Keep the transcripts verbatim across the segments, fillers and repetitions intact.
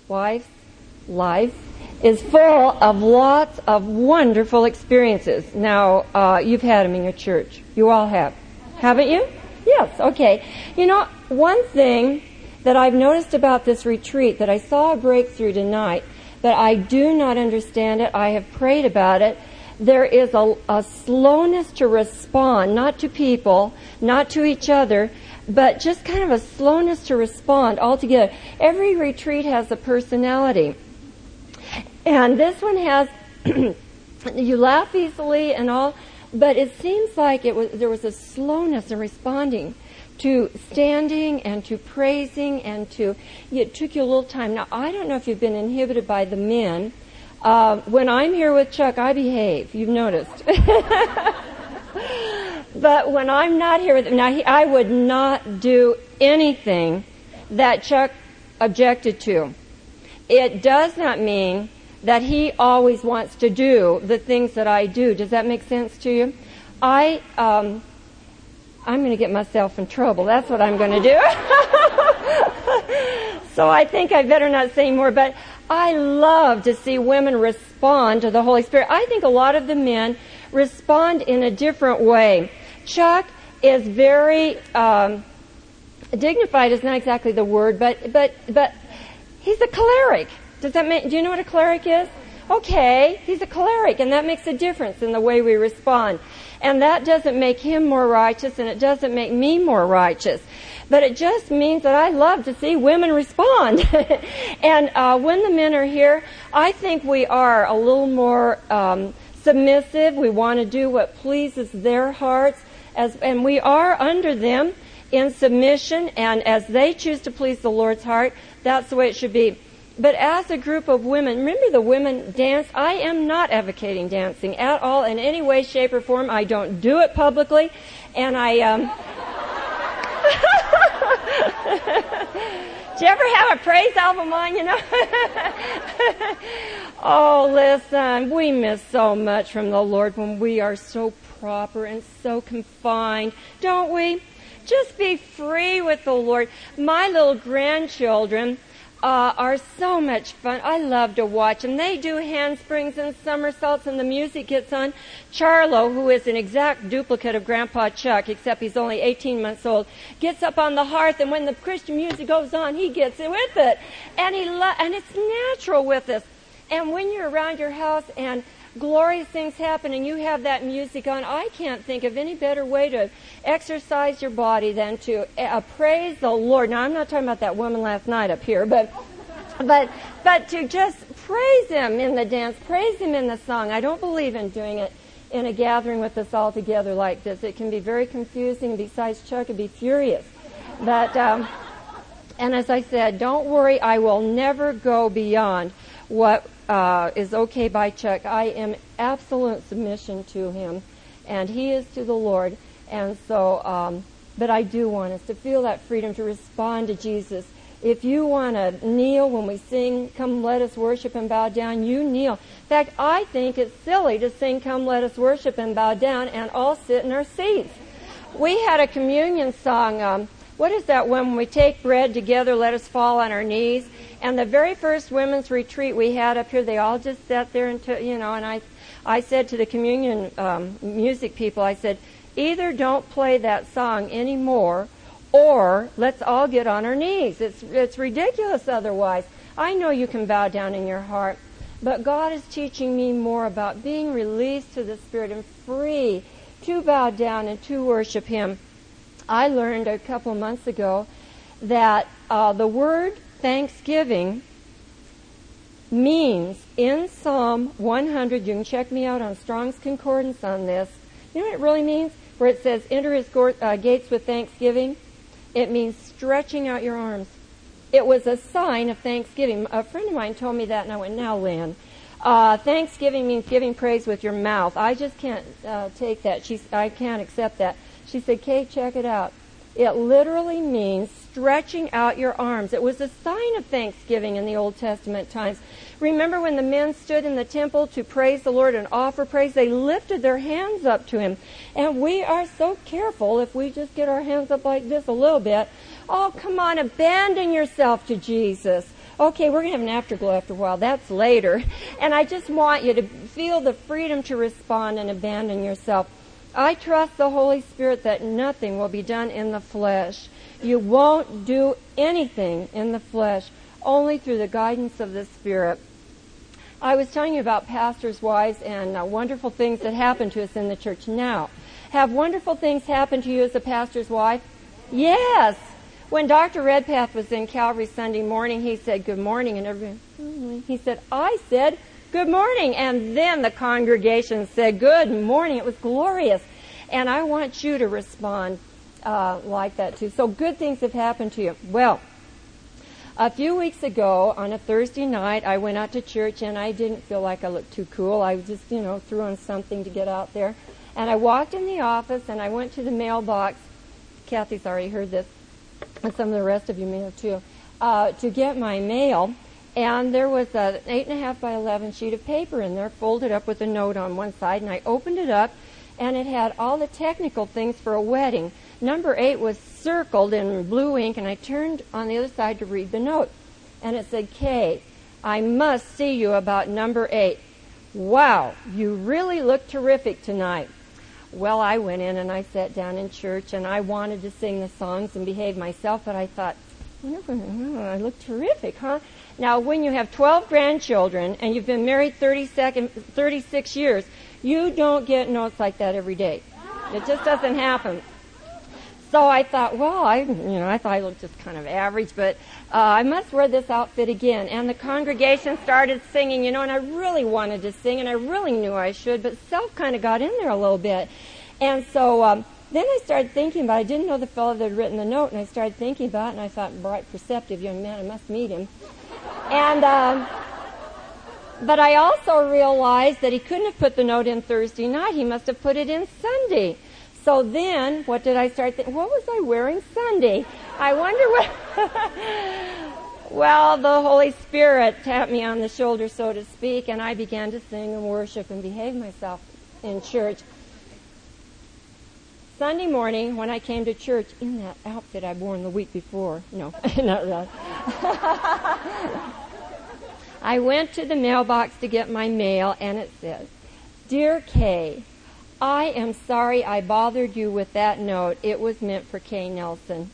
wife's life is full of lots of wonderful experiences. Now, uh, you've had them in your church. You all have. Haven't you? Yes, okay. You know, one thing that I've noticed about this retreat, that I saw a breakthrough tonight, but I do not understand it. I have prayed about it. There is a, a slowness to respond, not to people, not to each other, but just kind of a slowness to respond altogether. Every retreat has a personality. And this one has, you laugh easily and all, but it seems like it was there was a slowness in responding to standing and to praising and to, it took you a little time. Now, I don't know if you've been inhibited by the men. Uh, when I'm here with Chuck, I behave. You've noticed. But when I'm not here with him, now he, I would not do anything that Chuck objected to. It does not mean that he always wants to do the things that I do. Does that make sense to you? I, um, I'm going to get myself in trouble. That's what I'm going to do. So I think I better not say more, but I love to see women respond to the Holy Spirit. I think a lot of the men respond in a different way. Chuck is very, um, dignified is not exactly the word, but, but, but he's a choleric. Does that mean, do you know what a choleric is? Okay, he's a choleric, and that makes a difference in the way we respond. And that doesn't make him more righteous, and it doesn't make me more righteous. But it just means that I love to see women respond. And uh, when the men are here, I think we are a little more um, submissive. We want to do what pleases their hearts, as, and we are under them in submission. And as they choose to please the Lord's heart, that's the way it should be. But as a group of women, remember the women dance? I am not advocating dancing at all in any way, shape, or form. I don't do it publicly. And I... Um, Did you ever have a praise album on, you know? Oh, listen, we miss so much from the Lord when we are so proper and so confined, don't we? Just be free with the Lord. My little grandchildren uh, are so much fun. I love to watch them. They do handsprings and somersaults, and the music gets on. Charlo, who is an exact duplicate of Grandpa Chuck, except he's only eighteen months old, gets up on the hearth, and when the Christian music goes on, he gets in with it. And he lo- and it's natural with us. And when you're around your house and glorious things happen and you have that music on, I can't think of any better way to exercise your body than to uh, praise the Lord. Now, I'm not talking about that woman last night up here, but but but to just praise Him in the dance, praise Him in the song. I don't believe in doing it in a gathering with us all together like this. It can be very confusing. Besides, Chuck would be furious. But um, and as I said, don't worry, I will never go beyond what uh, is okay by Chuck. I am absolute submission to him, and he is to the Lord. And so, um, but I do want us to feel that freedom to respond to Jesus. If you want to kneel when we sing, "Come Let Us Worship and Bow Down," you kneel. In fact, I think it's silly to sing "Come Let Us Worship and Bow Down" and all sit in our seats. We had a communion song, um, what is that one? When we take bread together, let us fall on our knees. And the very first women's retreat we had up here, they all just sat there and, t- you know, and I, I said to the communion um, music people, I said, either don't play that song anymore, or let's all get on our knees. It's it's ridiculous otherwise. I know you can bow down in your heart, but God is teaching me more about being released to the Spirit and free to bow down and to worship Him. I learned a couple months ago that uh, the word thanksgiving means in Psalm one hundred, you can check me out on Strong's Concordance on this. You know what it really means? Where it says, enter His go- uh, gates with thanksgiving. It means stretching out your arms. It was a sign of thanksgiving. A friend of mine told me that, and I went, now, Lynn, uh, thanksgiving means giving praise with your mouth. I just can't uh, take that. She's, I can't accept that. She said, Kay, check it out. It literally means stretching out your arms. It was a sign of thanksgiving in the Old Testament times. Remember when the men stood in the temple to praise the Lord and offer praise? They lifted their hands up to Him. And we are so careful if we just get our hands up like this a little bit. Oh, come on, abandon yourself to Jesus. Okay, we're going to have an afterglow after a while. That's later. And I just want you to feel the freedom to respond and abandon yourself. I trust the Holy Spirit that nothing will be done in the flesh. You won't do anything in the flesh, only through the guidance of the Spirit. I was telling you about pastors' wives and uh, wonderful things that happen to us in the church now. Have wonderful things happened to you as a pastor's wife? Yes. When Doctor Redpath was in Calvary Sunday morning, he said, good morning, and everybody, he said, I said, good morning, and then the congregation said, good morning. It was glorious, and I want you to respond uh, like that too. So good things have happened to you. Well, a few weeks ago, on a Thursday night, I went out to church, and I didn't feel like I looked too cool. I just, you know, threw on something to get out there, and I walked in the office, and I went to the mailbox. Kathy's already heard this, and some of the rest of you may have too, uh, to get my mail. And there was an eight and a half by eleven sheet of paper in there, folded up with a note on one side. And I opened it up, and it had all the technical things for a wedding. Number eight was circled in blue ink, and I turned on the other side to read the note. And it said, Kay, I must see you about number eight. Wow, you really look terrific tonight. Well, I went in and I sat down in church, and I wanted to sing the songs and behave myself, but I thought, I look terrific, huh? Now, when you have twelve grandchildren and you've been married thirty-six years, you don't get notes like that every day. It just doesn't happen. So I thought, well, I, you know, I thought I looked just kind of average, but uh, I must wear this outfit again. And the congregation started singing, you know, and I really wanted to sing, and I really knew I should, but self kind of got in there a little bit. And so um, then I started thinking about it. I didn't know the fellow that had written the note, and I started thinking about it, and I thought, bright, perceptive young man, I must meet him. And um, but I also realized that he couldn't have put the note in Thursday night. He must have put it in Sunday. So then, what did I start thinking? What was I wearing Sunday? I wonder what... Well, the Holy Spirit tapped me on the shoulder, so to speak, and I began to sing and worship and behave myself in church. Sunday morning, when I came to church, in that outfit I'd worn the week before. No, not that. I went to the mailbox to get my mail, and it said, Dear Kay, I am sorry I bothered you with that note. It was meant for Kay Nelson.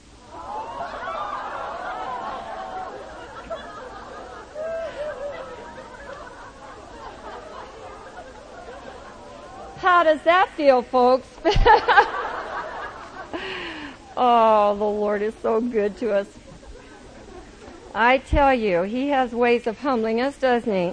How does that feel, folks? Oh, the Lord is so good to us. I tell you, He has ways of humbling us, doesn't He?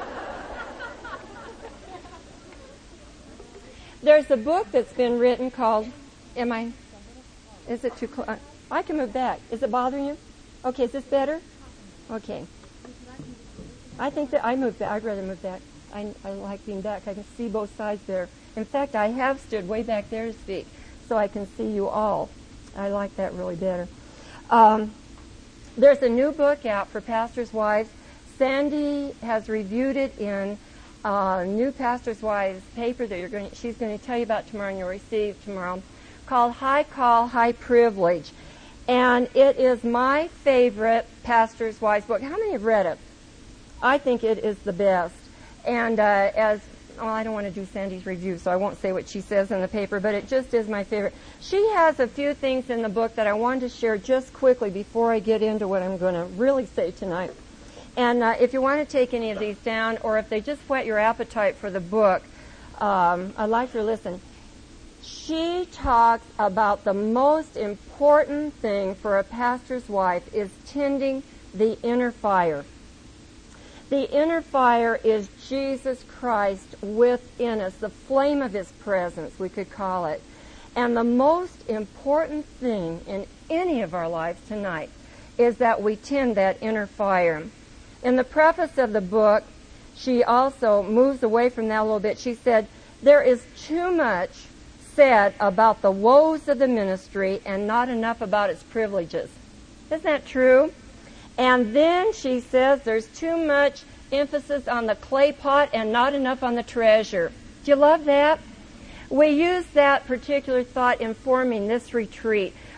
There's a book that's been written called, am I, is it too close? I can move back. Is it bothering you? Okay, is this better? Okay. I think that I move back. I'd rather move back. I, I like being back. I can see both sides there. In fact, I have stood way back there to speak, so I can see you all. I like that really better. Um, there's a new book out for pastors' wives. Sandy has reviewed it in uh, New Pastors' Wives paper that you're going to, she's going to tell you about tomorrow and you'll receive tomorrow, called High Call, High Privilege. And it is my favorite pastors' wives book. How many have read it? I think it is the best. And uh, as well, I don't want to do Sandy's review, so I won't say what she says in the paper, but it just is my favorite. She has a few things in the book that I wanted to share just quickly before I get into what I'm going to really say tonight. And uh, if you want to take any of these down, or if they just whet your appetite for the book, um, I'd like you to listen. She talks about the most important thing for a pastor's wife is tending the inner fire. The inner fire is Jesus Christ within us, the flame of His presence, we could call it. And the most important thing in any of our lives tonight is that we tend that inner fire. In the preface of the book, she also moves away from that a little bit. She said, there is too much said about the woes of the ministry and not enough about its privileges. Isn't that true? And then she says there's too much emphasis on the clay pot and not enough on the treasure. Do you love that? We use that particular thought in forming this retreat.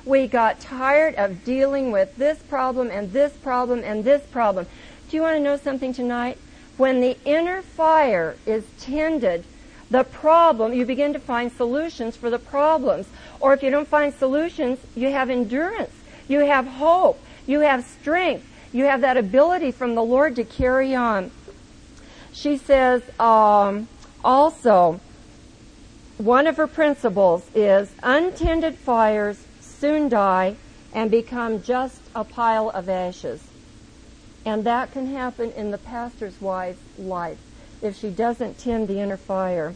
We got tired of dealing with this problem and this problem and this problem. Do you want to know something tonight? When the inner fire is tended, the problem, you begin to find solutions for the problems. Or if you don't find solutions, you have endurance. You have hope. You have strength. You have that ability from the Lord to carry on. She says um, also, one of her principles is untended fires soon die and become just a pile of ashes. And that can happen in the pastor's wife's life if she doesn't tend the inner fire.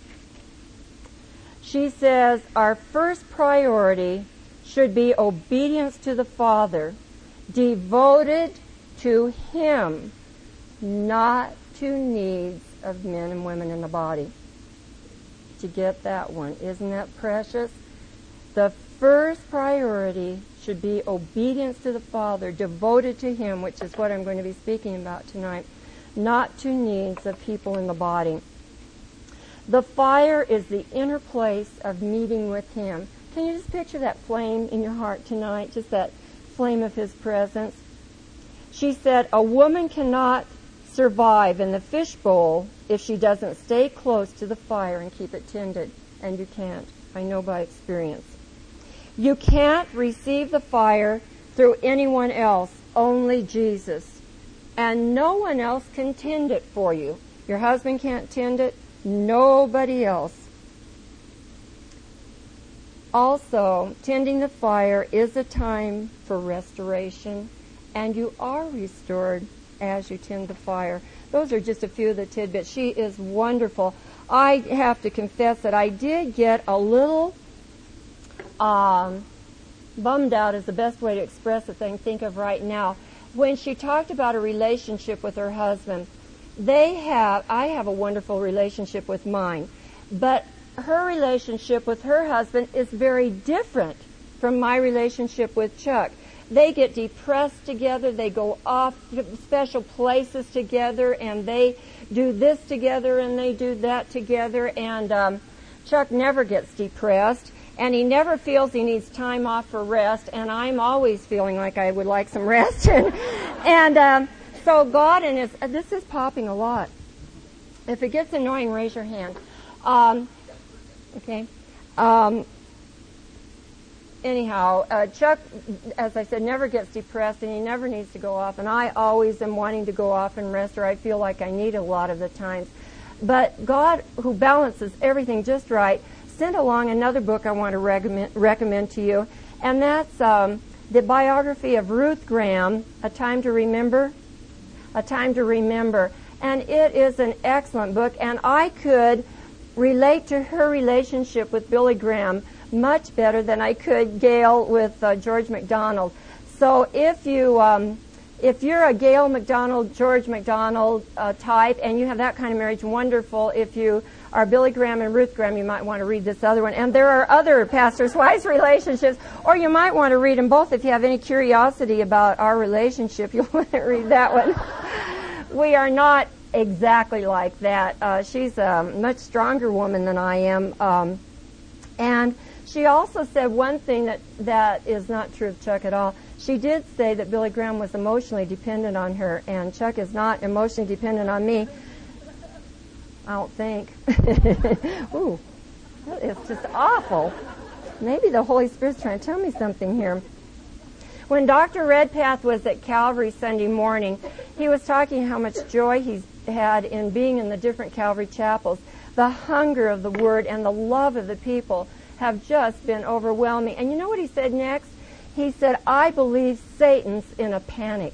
She says our first priority should be obedience to the Father, devoted to Him, not to needs of men and women in the body. To get that one, isn't that precious? The first priority should be obedience to the Father, devoted to Him, which is what I'm going to be speaking about tonight, not to needs of people in the body. The fire is the inner place of meeting with Him. Can you just picture that flame in your heart tonight, just that flame of His presence? She said, a woman cannot survive in the fishbowl if she doesn't stay close to the fire and keep it tended. And you can't. I know by experience. You can't receive the fire through anyone else, only Jesus. And no one else can tend it for you. Your husband can't tend it, nobody else. Also, tending the fire is a time for restoration, and you are restored as you tend the fire. Those are just a few of the tidbits. She is wonderful. I have to confess that I did get a little um, bummed out is the best way to express it that I can think of right now. When she talked about a relationship with her husband, they have, I have a wonderful relationship with mine, but her relationship with her husband is very different from my relationship with Chuck. They get depressed together, they go off to special places together, and they do this together and they do that together, and um, Chuck never gets depressed, and he never feels he needs time off for rest, and I'm always feeling like I would like some rest. and and um, so God in His, uh, this is popping a lot. If it gets annoying, raise your hand. Um, okay. Um, anyhow, uh, Chuck, as I said, never gets depressed, and he never needs to go off, and I always am wanting to go off and rest, or I feel like I need a lot of the times. But God, who balances everything just right, sent along another book I want to recommend, recommend to you, and that's um, the biography of Ruth Graham, A Time to Remember, A Time to Remember. And it is an excellent book, and I could relate to her relationship with Billy Graham much better than I could Gail with uh, George MacDonald. So if you um, if you're a Gail MacDonald, George MacDonald uh, type, and you have that kind of marriage, wonderful. If you are Billy Graham and Ruth Graham, you might want to read this other one. And there are other pastors' wives relationships, or you might want to read them both if you have any curiosity about our relationship. You'll want to read that one. We are not exactly like that. Uh, she's a much stronger woman than I am. Um, and she also said one thing that, that is not true of Chuck at all. She did say that Billy Graham was emotionally dependent on her, and Chuck is not emotionally dependent on me. I don't think. Ooh, that is just awful. Maybe the Holy Spirit's trying to tell me something here. When Doctor Redpath was at Calvary Sunday morning, he was talking how much joy he's had in being in the different Calvary chapels. The hunger of the Word and the love of the people have just been overwhelming. And you know what he said next? He said, I believe Satan's in a panic.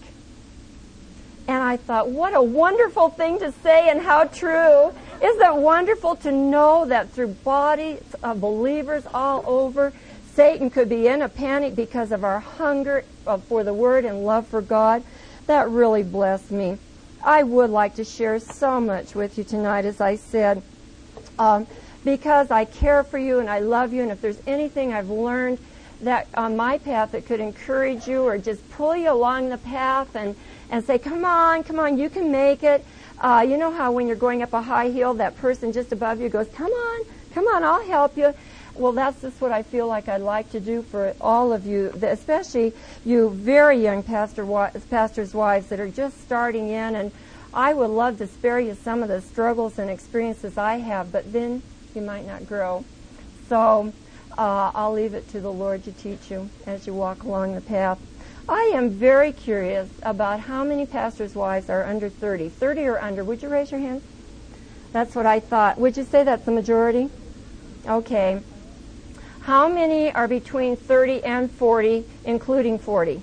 And I thought, what a wonderful thing to say, and how true. Isn't it wonderful to know that through bodies of believers all over, Satan could be in a panic because of our hunger for the Word and love for God? That really blessed me. I would like to share so much with you tonight, as I said, um, because I care for you and I love you, and if there's anything I've learned that on my path that could encourage you or just pull you along the path and, and say, come on, come on, you can make it. Uh, you know how when you're going up a high hill, that person just above you goes, come on, come on, I'll help you. Well, that's just what I feel like I'd like to do for all of you, especially you very young pastor, pastors' wives that are just starting in. And I would love to spare you some of the struggles and experiences I have, but then you might not grow. So uh, I'll leave it to the Lord to teach you as you walk along the path. I am very curious about how many pastors' wives are under thirty. thirty or under. Would you raise your hands? That's what I thought. Would you say that's the majority? Okay. How many are between thirty and forty, including forty?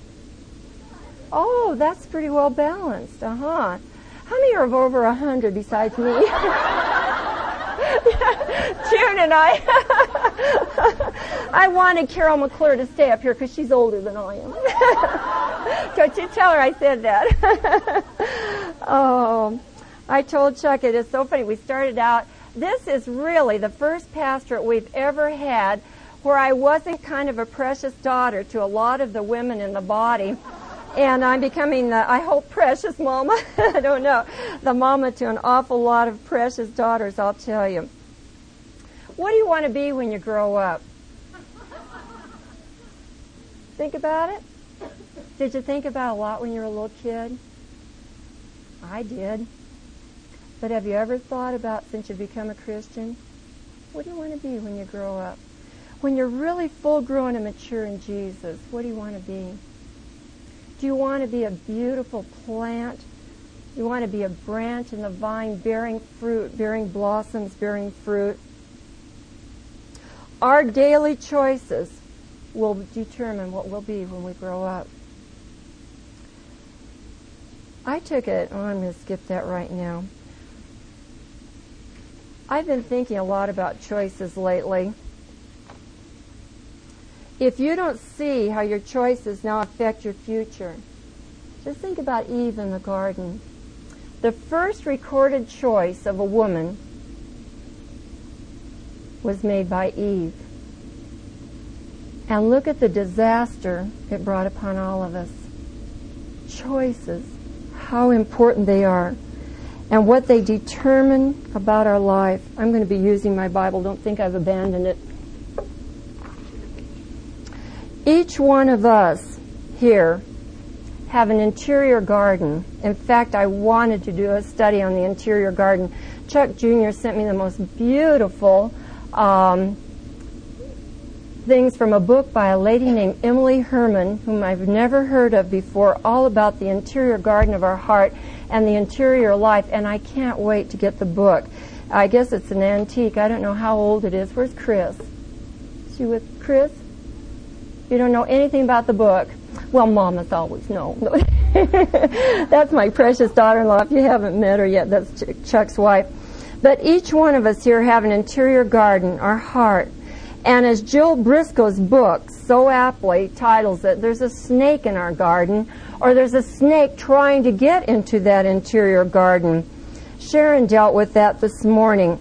Oh, that's pretty well balanced. Uh-huh. How many are of over one hundred besides me? June and I. I wanted Carol McClure to stay up here because she's older than I am. Don't you tell her I said that. Oh, I told Chuck it is so funny. We started out. This is really the first pastorate we've ever had where I wasn't kind of a precious daughter to a lot of the women in the body. And I'm becoming, the, I hope, precious mama. I don't know. The mama to an awful lot of precious daughters, I'll tell you. What do you want to be when you grow up? Think about it. Did you think about it a lot when you were a little kid? I did. But have you ever thought about, since you've become a Christian, what do you want to be when you grow up? When you're really full-grown and mature in Jesus, what do you want to be? Do you want to be a beautiful plant? You want to be a branch in the vine bearing fruit, bearing blossoms, bearing fruit? Our daily choices will determine what we'll be when we grow up. I took it, oh, I'm going to skip that right now. I've been thinking a lot about choices lately. If you don't see how your choices now affect your future, just think about Eve in the garden. The first recorded choice of a woman was made by Eve. And look at the disaster it brought upon all of us. Choices, how important they are, and what they determine about our life. I'm going to be using my Bible. Don't think I've abandoned it. Each one of us here have an interior garden. In fact, I wanted to do a study on the interior garden. Chuck Junior sent me the most beautiful um, things from a book by a lady named Emily Herman, whom I've never heard of before, all about the interior garden of our heart and the interior life, and I can't wait to get the book. I guess it's an antique. I don't know how old it is. Where's Chris? Is she with Chris? You don't know anything about the book? Well, Mama's always known. That's my precious daughter-in-law. If you haven't met her yet, that's Chuck's wife. But each one of us here have an interior garden, our heart. And as Jill Briscoe's book so aptly titles it, there's a snake in our garden, or there's a snake trying to get into that interior garden. Sharon dealt with that this morning.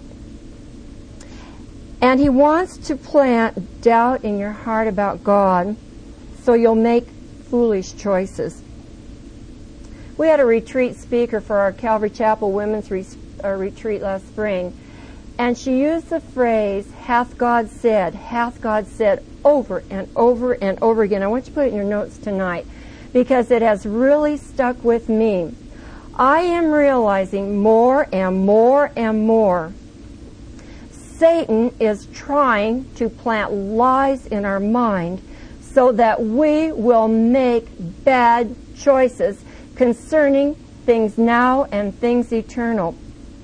And he wants to plant doubt in your heart about God so you'll make foolish choices. We had a retreat speaker for our Calvary Chapel Women's re- uh, Retreat last spring, and she used the phrase, hath God said, hath God said, over and over and over again. I want you to put it in your notes tonight because it has really stuck with me. I am realizing more and more and more Satan is trying to plant lies in our mind so that we will make bad choices concerning things now and things eternal.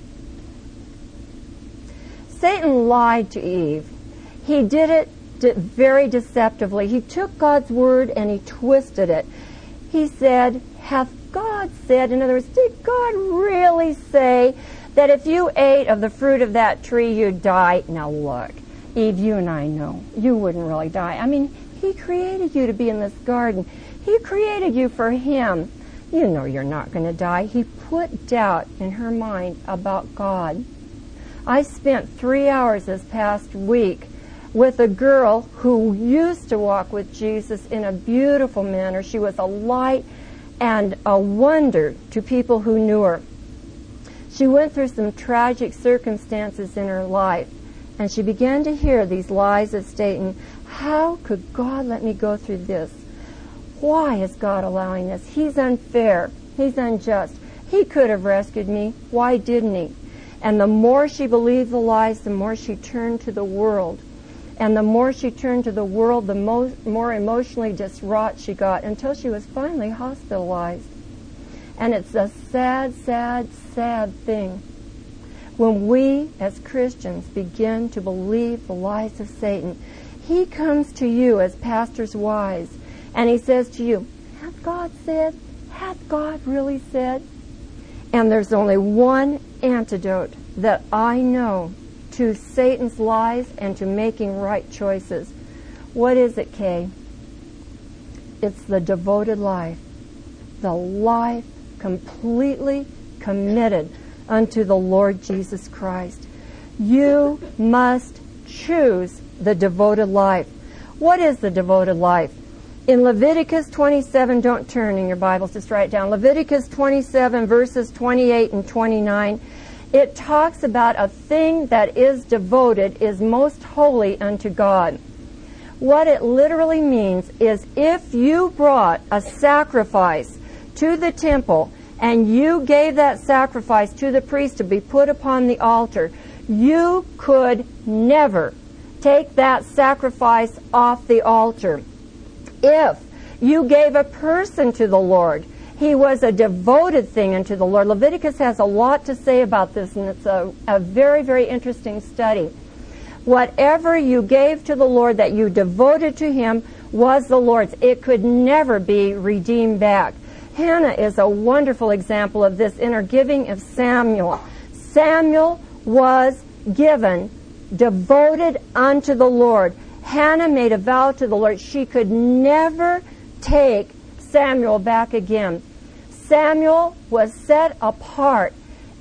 Satan lied to Eve. He did it very deceptively. He took God's word and he twisted it. He said, hath God said, in other words, did God really say that if you ate of the fruit of that tree, you'd die? Now look, Eve, you and I know you wouldn't really die. I mean, he created you to be in this garden. He created you for him. You know you're not going to die. He put doubt in her mind about God. I spent three hours this past week with a girl who used to walk with Jesus in a beautiful manner. She was a light and a wonder to people who knew her. She went through some tragic circumstances in her life, And she began to hear these lies of Satan. How could God let me go through this? Why is God allowing this? He's unfair. He's unjust. He could have rescued me. Why didn't he? And the more she believed the lies, the more she turned to the world. And the more she turned to the world, the mo- more emotionally distraught she got, until she was finally hospitalized. And it's a sad, sad, sad thing when we as Christians begin to believe the lies of Satan. He comes to you as pastors' wives, and he says to you, hath God said? Hath God really said? And there's only one antidote that I know to Satan's lies and to making right choices. What is it, Kay? It's the devoted life. The life completely committed unto the Lord Jesus Christ. You must choose the devoted life. What is the devoted life? In Leviticus twenty-seven, don't turn in your Bibles, just write it down. Leviticus twenty-seven, verses twenty-eight and twenty-nine, it talks about a thing that is devoted is most holy unto God. What it literally means is if you brought a sacrifice to the temple and you gave that sacrifice to the priest to be put upon the altar, you could never take that sacrifice off the altar. If you gave a person to the Lord, he was a devoted thing unto the Lord. Leviticus has a lot to say about this, and it's a, a very, very interesting study. Whatever you gave to the Lord that you devoted to him was the Lord's. It could never be redeemed back. Hannah is a wonderful example of this in her giving of Samuel. Samuel was given, devoted unto the Lord. Hannah made a vow to the Lord. She could never take Samuel back again. Samuel was set apart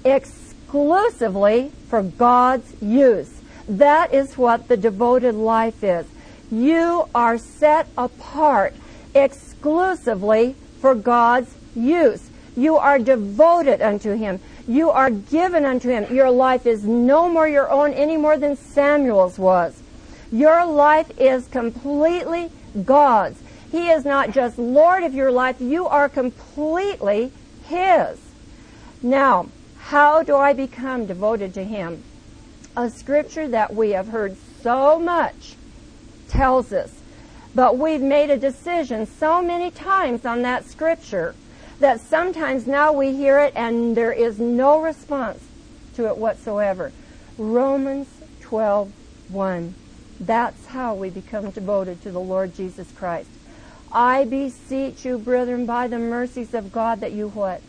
exclusively for God's use. That is what the devoted life is. You are set apart exclusively for God's use. You are devoted unto him. You are given unto him. Your life is no more your own any more than Samuel's was. Your life is completely God's. He is not just Lord of your life. You are completely his. Now, how do I become devoted to him? A scripture that we have heard so much tells us, but we've made a decision so many times on that scripture that sometimes now we hear it and there is no response to it whatsoever. Romans twelve one. That's how we become devoted to the Lord Jesus Christ. I beseech you, brethren, by the mercies of God, that you what?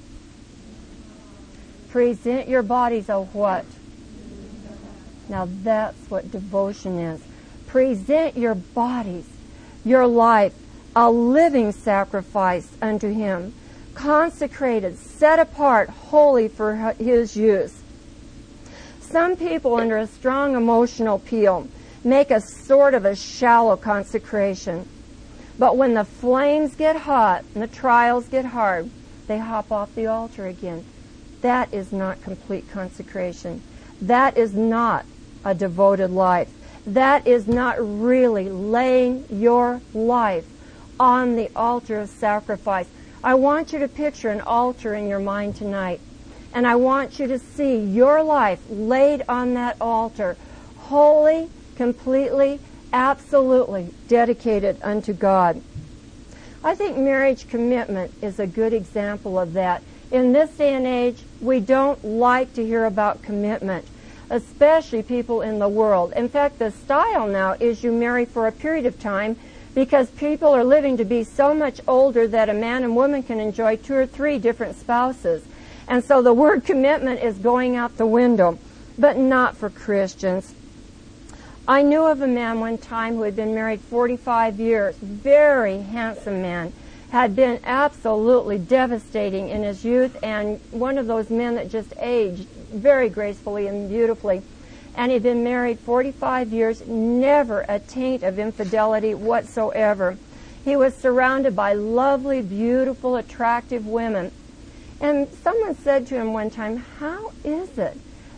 Present your bodies a what? Now that's what devotion is. Present your bodies, your life, a living sacrifice unto him, consecrated, set apart, holy for his use. Some people, under a strong emotional appeal, make a sort of a shallow consecration. But when the flames get hot and the trials get hard, they hop off the altar again. That is not complete consecration. That is not a devoted life. That is not really laying your life on the altar of sacrifice. I want you to picture an altar in your mind tonight. And I want you to see your life laid on that altar, holy, completely, absolutely dedicated unto God. I think marriage commitment is a good example of that. In this day and age, we don't like to hear about commitment, especially people in the world. In fact, the style now is you marry for a period of time because people are living to be so much older that a man and woman can enjoy two or three different spouses. And so the word commitment is going out the window, but not for Christians. I knew of a man one time who had been married forty-five years, very handsome man, had been absolutely devastating in his youth, and one of those men that just aged very gracefully and beautifully. And he'd been married forty-five years, never a taint of infidelity whatsoever. He was surrounded by lovely, beautiful, attractive women. And someone said to him one time, how is it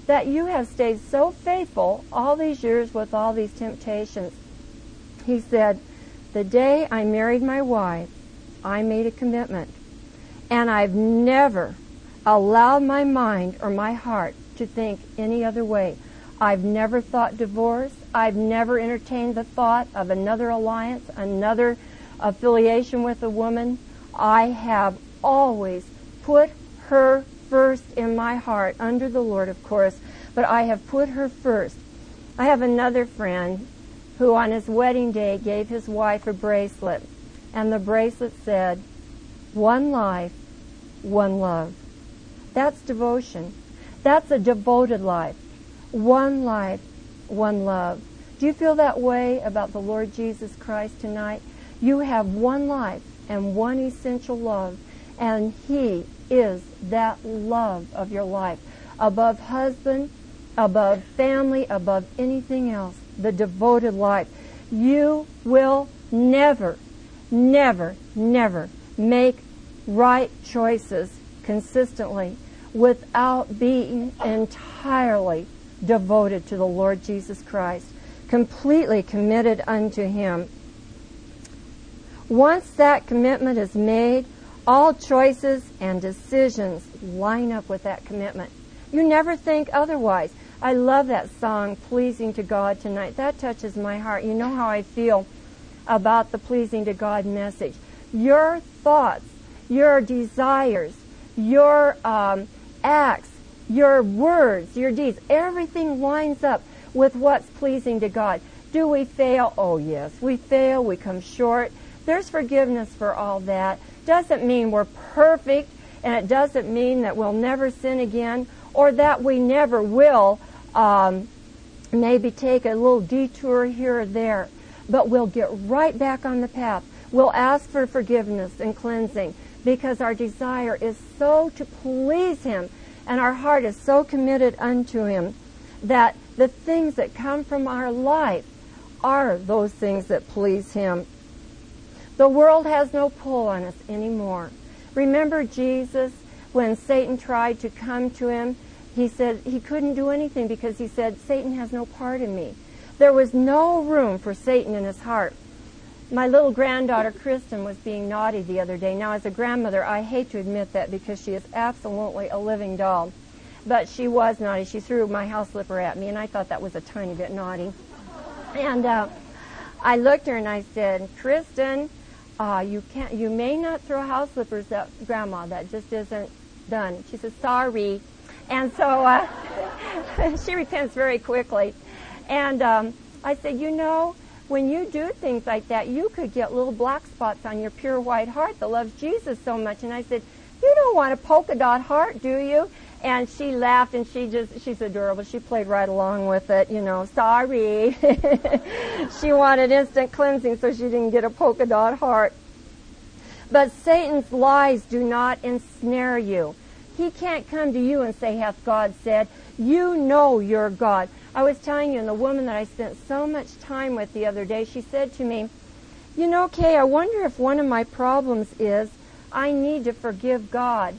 that you have stayed so faithful all these years with all these temptations. He said, the day I married my wife, I made a commitment. And I've never allowed my mind or my heart to think any other way. I've never thought divorce. I've never entertained the thought of another alliance, another affiliation with a woman. I have always put her first in my heart, under the Lord, of course, but I have put her first. I have another friend who on his wedding day gave his wife a bracelet, and the bracelet said, one life, one love. That's devotion. That's a devoted life. One life, one love. Do you feel that way about the Lord Jesus Christ tonight? You have one life and one essential love, and He is that love of your life. Above husband, above family, above anything else, the devoted life. You will never, never, never make right choices consistently without being entirely devoted to the Lord Jesus Christ, completely committed unto Him. Once that commitment is made, all choices and decisions line up with that commitment. You never think otherwise. I love that song, Pleasing to God Tonight. That touches my heart. You know how I feel about the Pleasing to God message. Your thoughts, your desires, your um, acts, your words, your deeds, everything lines up with what's pleasing to God. Do we fail? Oh, yes. We fail. We come short. There's forgiveness for all that. Doesn't mean we're perfect, and it doesn't mean that we'll never sin again, or that we never will um, maybe take a little detour here or there. But we'll get right back on the path. We'll ask for forgiveness and cleansing because our desire is so to please Him, and our heart is so committed unto Him that the things that come from our life are those things that please Him. The world has no pull on us anymore. Remember Jesus, when Satan tried to come to Him, He said he couldn't do anything because He said, Satan has no part in me. There was no room for Satan in his heart. My little granddaughter, Kristen, was being naughty the other day. Now, as a grandmother, I hate to admit that because she is absolutely a living doll. But she was naughty. She threw my house slipper at me, and I thought that was a tiny bit naughty. And uh, I looked at her and I said, Kristen, uh, you can't, you may not throw house slippers at Grandma. That just isn't done. She said, sorry. And so uh, she repents very quickly. And um, I said, you know, when you do things like that, you could get little black spots on your pure white heart that loves Jesus so much. And I said, you don't want a polka dot heart, do you? And she laughed, and she just, she's adorable. She played right along with it, you know, sorry. She wanted instant cleansing, so she didn't get a polka dot heart. But Satan's lies do not ensnare you. He can't come to you and say, hath God said? You know you're God. I was telling you, and the woman that I spent so much time with the other day, she said to me, you know, Kay, I wonder if one of my problems is I need to forgive God.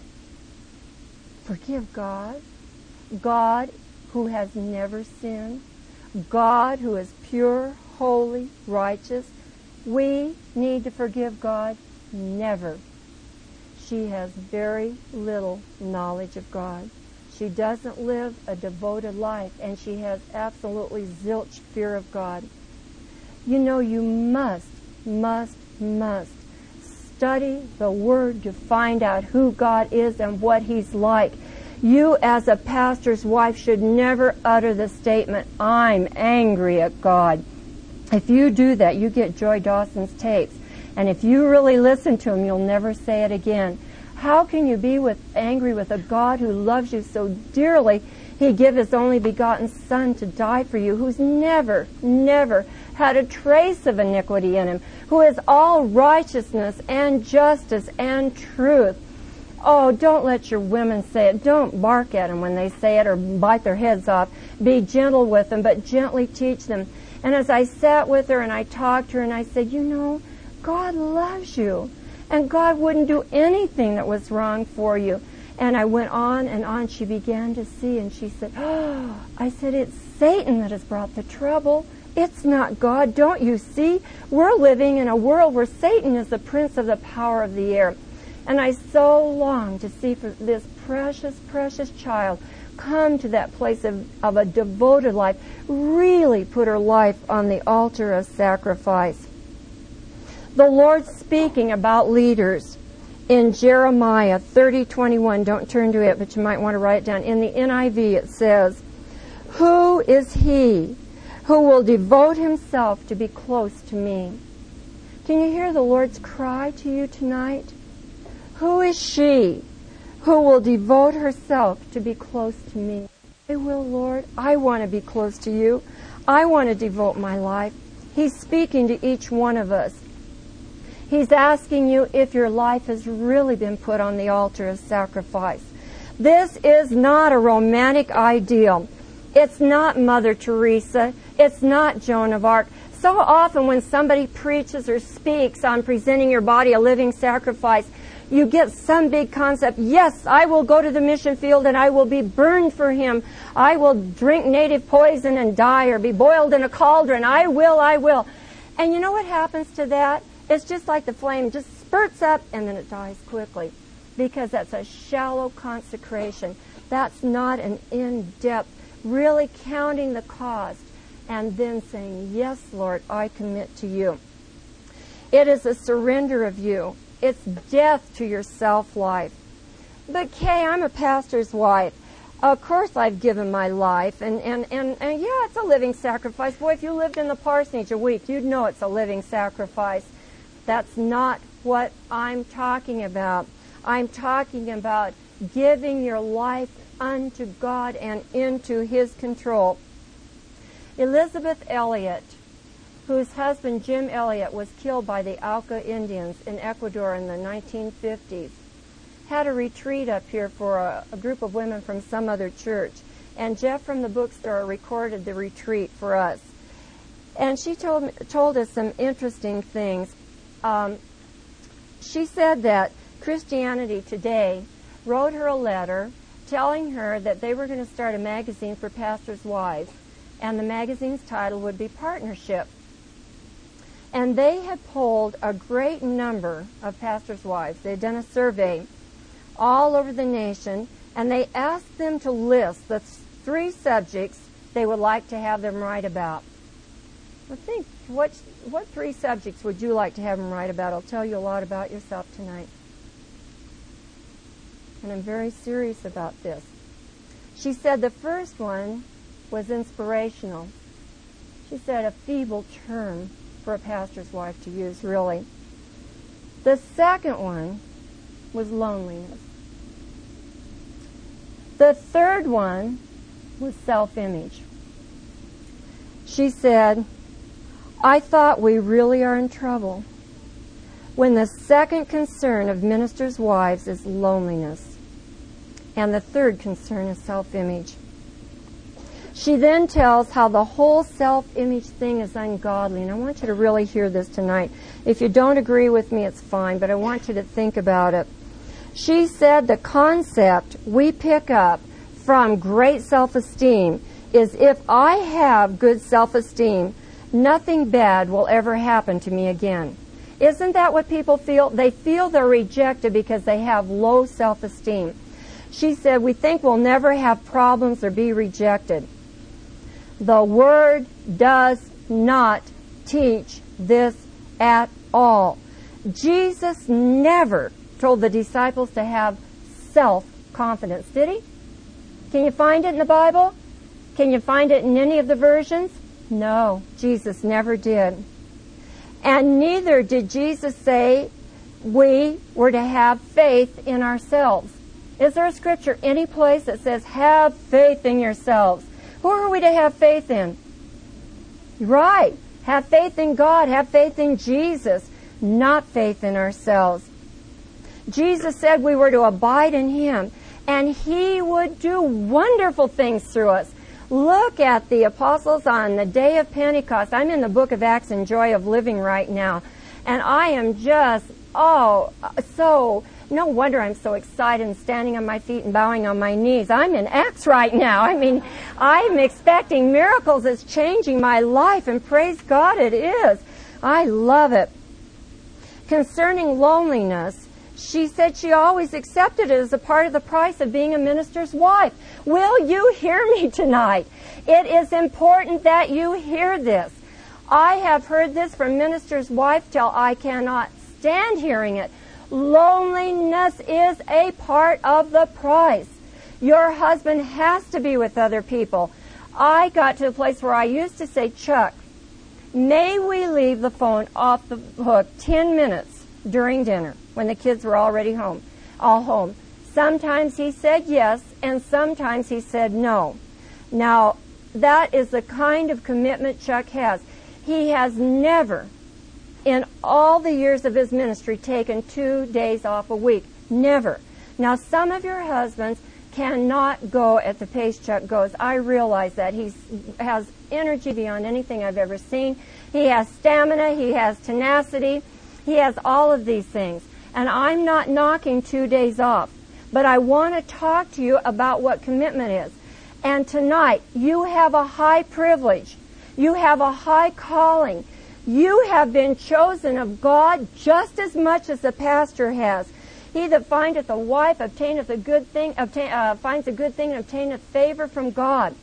Forgive God? God who has never sinned? God who is pure, holy, righteous? We need to forgive God? Never. She has very little knowledge of God. She doesn't live a devoted life, and she has absolutely zilch fear of God. You know, you must, must, must study the Word to find out who God is and what He's like. You, as a pastor's wife, should never utter the statement, I'm angry at God. If you do that, you get Joy Dawson's tapes. And if you really listen to him, you'll never say it again. How can you be with, angry with a God who loves you so dearly? He gave His only begotten Son to die for you, who's never, never had a trace of iniquity in Him, who is all righteousness and justice and truth. Oh, don't let your women say it. Don't bark at them when they say it or bite their heads off. Be gentle with them, but gently teach them. And as I sat with her and I talked to her and I said, you know, God loves you. And God wouldn't do anything that was wrong for you. And I went on and on. She began to see, and she said, oh, I said, it's Satan that has brought the trouble. It's not God. Don't you see? We're living in a world where Satan is the prince of the power of the air. And I so long to see for this precious, precious child come to that place of, of a devoted life, really put her life on the altar of sacrifice. The Lord speaking about leaders in Jeremiah thirty twenty-one. Don't turn to it, but you might want to write it down. In the N I V it says, who is he who will devote himself to be close to me? Can you hear the Lord's cry to you tonight? Who is she who will devote herself to be close to me? I will, Lord. I want to be close to you. I want to devote my life. He's speaking to each one of us. He's asking you if your life has really been put on the altar of sacrifice. This is not a romantic ideal. It's not Mother Teresa. It's not Joan of Arc. So often when somebody preaches or speaks on presenting your body a living sacrifice, you get some big concept. Yes, I will go to the mission field and I will be burned for him. I will drink native poison and die or be boiled in a cauldron. I will, I will. And you know what happens to that? It's just like the flame just spurts up and then it dies quickly, because that's a shallow consecration. That's not an in-depth, really counting the cost and then saying, yes, Lord, I commit to you. It is a surrender of you. It's death to your self-life. But Kay, I'm a pastor's wife. Of course I've given my life, and, and, and, and yeah, it's a living sacrifice. Boy, if you lived in the parsonage a week, you'd know it's a living sacrifice. That's not what I'm talking about. I'm talking about giving your life unto God and into His control. Elizabeth Elliot, whose husband Jim Elliot was killed by the Auca Indians in Ecuador in the nineteen fifties, had a retreat up here for a, a group of women from some other church. And Jeff from the bookstore recorded the retreat for us. And she told, me, told us some interesting things. Um, she said that Christianity Today wrote her a letter telling her that they were going to start a magazine for pastors' wives, and the magazine's title would be Partnership. And they had polled a great number of pastors' wives. They had done a survey all over the nation, and they asked them to list the three subjects they would like to have them write about. Well, think, what, what three subjects would you like to have them write about? I'll tell you a lot about yourself tonight. And I'm very serious about this. She said the first one was inspirational. She said a feeble term for a pastor's wife to use, really. The second one was loneliness. The third one was self-image. She said, I thought we really are in trouble when the second concern of ministers' wives is loneliness, and the third concern is self-image. She then tells how the whole self-image thing is ungodly, and I want you to really hear this tonight. If you don't agree with me, it's fine, but I want you to think about it. She said the concept we pick up from great self-esteem is if I have good self-esteem, nothing bad will ever happen to me again. Isn't that what people feel? They feel they're rejected because they have low self-esteem. She said, we think we'll never have problems or be rejected. The Word does not teach this at all. Jesus never told the disciples to have self-confidence, did he? Can you find it in the Bible? Can you find it in any of the versions? No, Jesus never did. And neither did Jesus say we were to have faith in ourselves. Is there a scripture any place that says, have faith in yourselves? Who are we to have faith in? Right. Have faith in God. Have faith in Jesus, not faith in ourselves. Jesus said we were to abide in Him, and He would do wonderful things through us. Look at the apostles on the day of Pentecost. I'm in the book of Acts and Joy of Living right now, and I am just, oh, so No wonder I'm so excited and standing on my feet and bowing on my knees. I'm in Acts right now. I mean, I'm expecting miracles. It's changing my life, and praise God it is. I love it. Concerning loneliness, she said she always accepted it as a part of the price of being a minister's wife. Will you hear me tonight? It is important that you hear this. I have heard this from minister's wife till I cannot stand hearing it. Loneliness is a part of the price. Your husband has to be with other people. I got to a place where I used to say, Chuck, may we leave the phone off the hook ten minutes during dinner when the kids were already home, all home. Sometimes he said yes, and sometimes he said no. Now, that is the kind of commitment Chuck has. He has never, in all the years of his ministry, taken two days off a week. Never. Now, some of your husbands cannot go at the pace Chuck goes. I realize that. He has energy beyond anything I've ever seen. He has stamina. He has tenacity. He has all of these things. And I'm not knocking two days off. But I want to talk to you about what commitment is. And tonight, you have a high privilege. You have a high calling. You have been chosen of God just as much as the pastor has. He that findeth a wife obtaineth a good thing, obtain, uh, finds a good thing and obtaineth favor from God.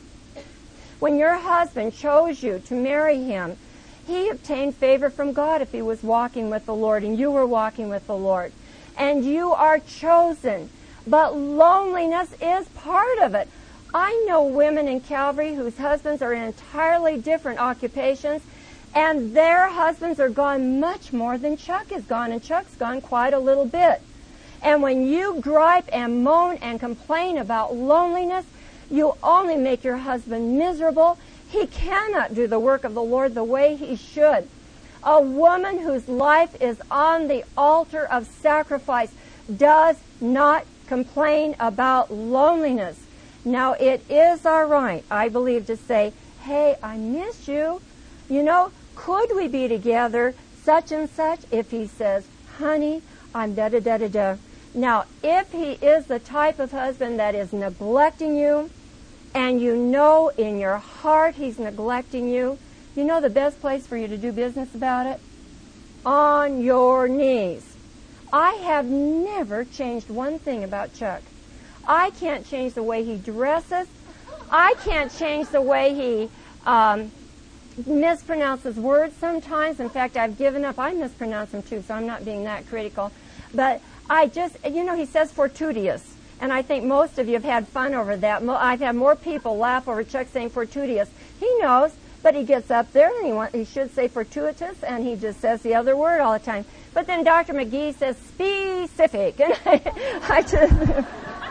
When your husband chose you to marry him, he obtained favor from God if he was walking with the Lord and you were walking with the Lord. And you are chosen. But loneliness is part of it. I know women in Calvary whose husbands are in entirely different occupations, and their husbands are gone much more than Chuck is gone, and Chuck's gone quite a little bit. And when you gripe and moan and complain about loneliness, you only make your husband miserable. He cannot do the work of the Lord the way he should. A woman whose life is on the altar of sacrifice does not complain about loneliness. Now, it is all right, I believe, to say, hey, I miss you. You know, could we be together, such and such? If he says, honey, I'm da-da-da-da-da. Now, if he is the type of husband that is neglecting you, and you know in your heart he's neglecting you, you know the best place for you to do business about it? On your knees. I have never changed one thing about Chuck. I can't change the way he dresses. I can't change the way he um, mispronounces words sometimes. In fact, I've given up. I mispronounce them too, so I'm not being that critical. But I just, you know, he says fortuitous. And I think most of you have had fun over that. I've had more people laugh over Chuck saying fortuitous. He knows, but he gets up there and he, want, he should say fortuitous, and he just says the other word all the time. But then Doctor McGee says specific. And I, I just...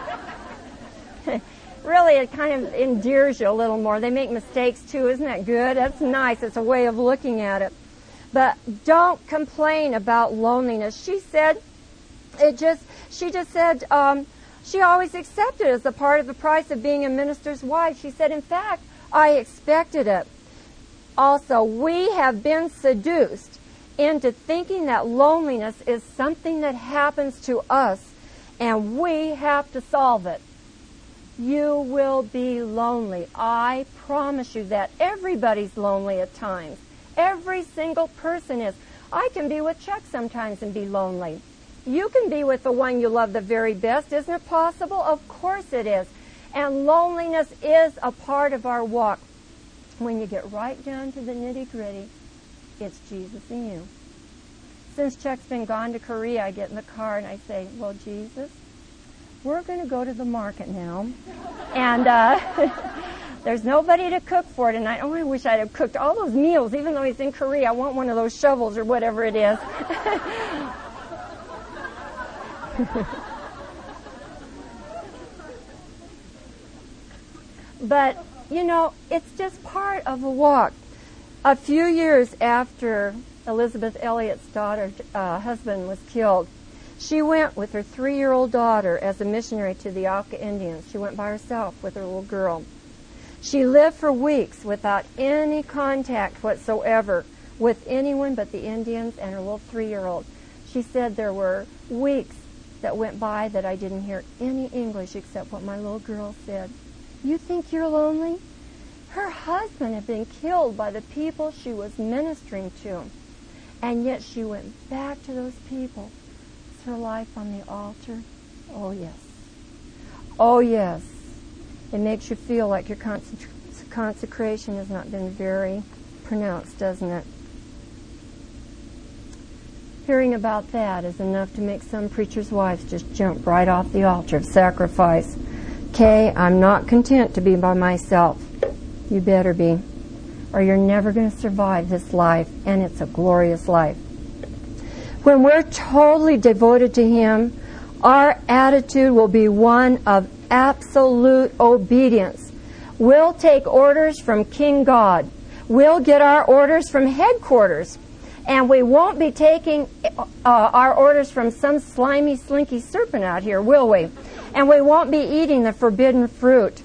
Really, it kind of endears you a little more. They make mistakes, too. Isn't that good? That's nice. It's a way of looking at it. But don't complain about loneliness. She said, it just, she just said, um, she always accepted it as a part of the price of being a minister's wife. She said, in fact, I expected it. Also, we have been seduced into thinking that loneliness is something that happens to us, and we have to solve it. You will be lonely. I promise you that. Everybody's lonely at times. Every single person is. I can be with Chuck sometimes and be lonely. You can be with the one you love the very best. Isn't it possible? Of course it is. And loneliness is a part of our walk. When you get right down to the nitty-gritty, it's Jesus in you. Since Chuck's been gone to Korea, I get in the car and I say, well, Jesus, we're going to go to the market now, and uh, there's nobody to cook for tonight. Oh, I wish I'd have cooked all those meals, even though he's in Korea. I want one of those shovels or whatever it is. But, you know, it's just part of a walk. A few years after Elizabeth Elliot's daughter, uh, husband was killed, she went with her three-year-old daughter as a missionary to the Auca Indians. She went by herself with her little girl. She lived for weeks without any contact whatsoever with anyone but the Indians and her little three-year-old. She said there were weeks that went by that I didn't hear any English except what my little girl said. You think you're lonely? Her husband had been killed by the people she was ministering to. And yet she went back to those people. Is her life on the altar? Oh, yes. Oh, yes. It makes you feel like your consec- consecration has not been very pronounced, doesn't it? Hearing about that is enough to make some preachers' wives just jump right off the altar of sacrifice. Okay, I'm not content to be by myself. You better be, or you're never going to survive this life, and it's a glorious life. When we're totally devoted to Him, our attitude will be one of absolute obedience. We'll take orders from King God. We'll get our orders from headquarters. And we won't be taking uh, our orders from some slimy, slinky serpent out here, will we? And we won't be eating the forbidden fruit.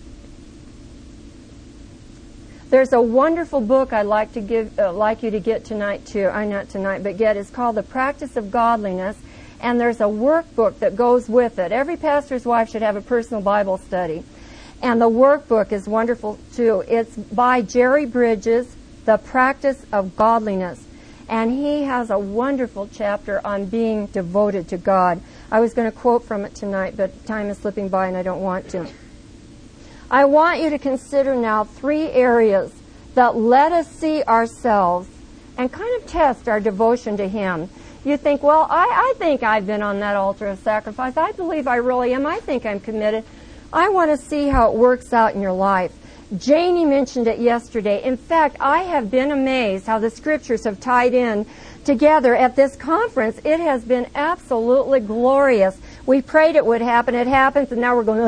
There's a wonderful book I'd like to give, uh, like you to get tonight too. I not tonight, but get. It's called The Practice of Godliness, and there's a workbook that goes with it. Every pastor's wife should have a personal Bible study, and the workbook is wonderful too. It's by Jerry Bridges, The Practice of Godliness, and he has a wonderful chapter on being devoted to God. I was going to quote from it tonight, but time is slipping by, and I don't want to. I want you to consider now three areas that let us see ourselves and kind of test our devotion to Him. You think, well, I, I think I've been on that altar of sacrifice. I believe I really am. I think I'm committed. I want to see how it works out in your life. Janie mentioned it yesterday. In fact, I have been amazed how the Scriptures have tied in together at this conference. It has been absolutely glorious. We prayed it would happen. It happens, and now we're going,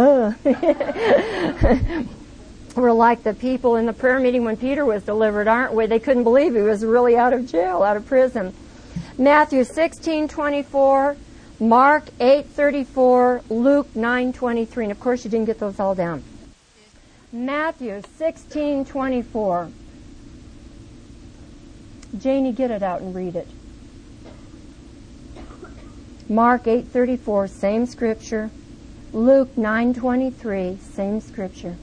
ugh. We're like the people in the prayer meeting when Peter was delivered, aren't we? They couldn't believe he was really out of jail, out of prison. Matthew sixteen twenty-four, Mark eight thirty-four, Luke nine twenty-three. And, of course, you didn't get those all down. Matthew sixteen twenty-four. Janie, get it out and read it. Mark eight thirty-four, same scripture. Luke nine twenty-three, same scripture.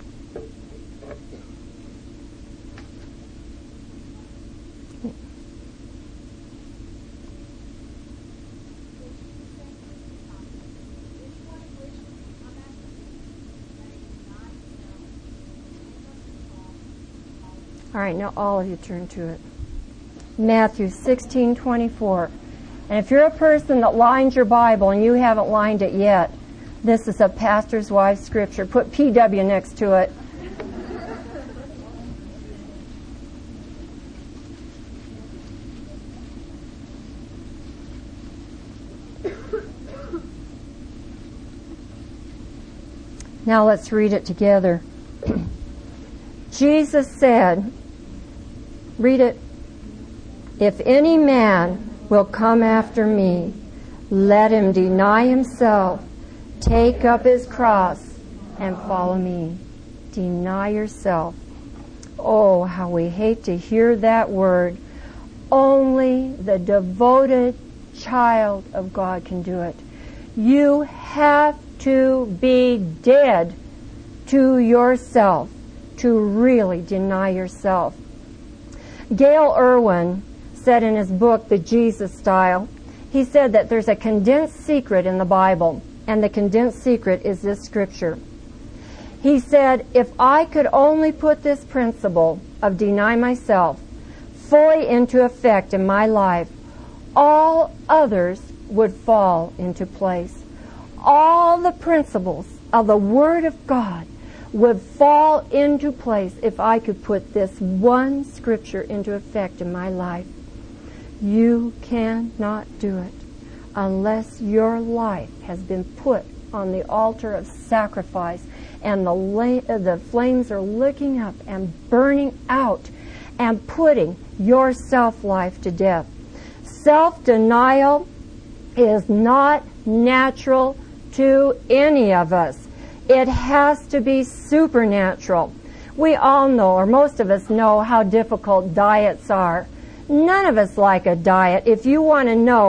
All right, now all of you turn to it. Matthew sixteen twenty-four. And if you're a person that lines your Bible and you haven't lined it yet, this is a pastor's wife scripture. Put P W next to it. Now let's read it together. Jesus said, read it, "If any man will come after me, let him deny himself, take up his cross, and follow me." Deny yourself. Oh, how we hate to hear that word. Only the devoted child of God can do it. You have to be dead to yourself to really deny yourself. Gail Irwin said in his book, The Jesus Style, he said that there's a condensed secret in the Bible, and the condensed secret is this scripture. He said, if I could only put this principle of deny myself fully into effect in my life, all others would fall into place. All the principles of the Word of God would fall into place if I could put this one scripture into effect in my life. You cannot do it unless your life has been put on the altar of sacrifice and the, la- the flames are licking up and burning out and putting your self-life to death. Self-denial is not natural to any of us. It has to be supernatural. We all know, or most of us know, how difficult diets are. None of us like a diet. If you want to know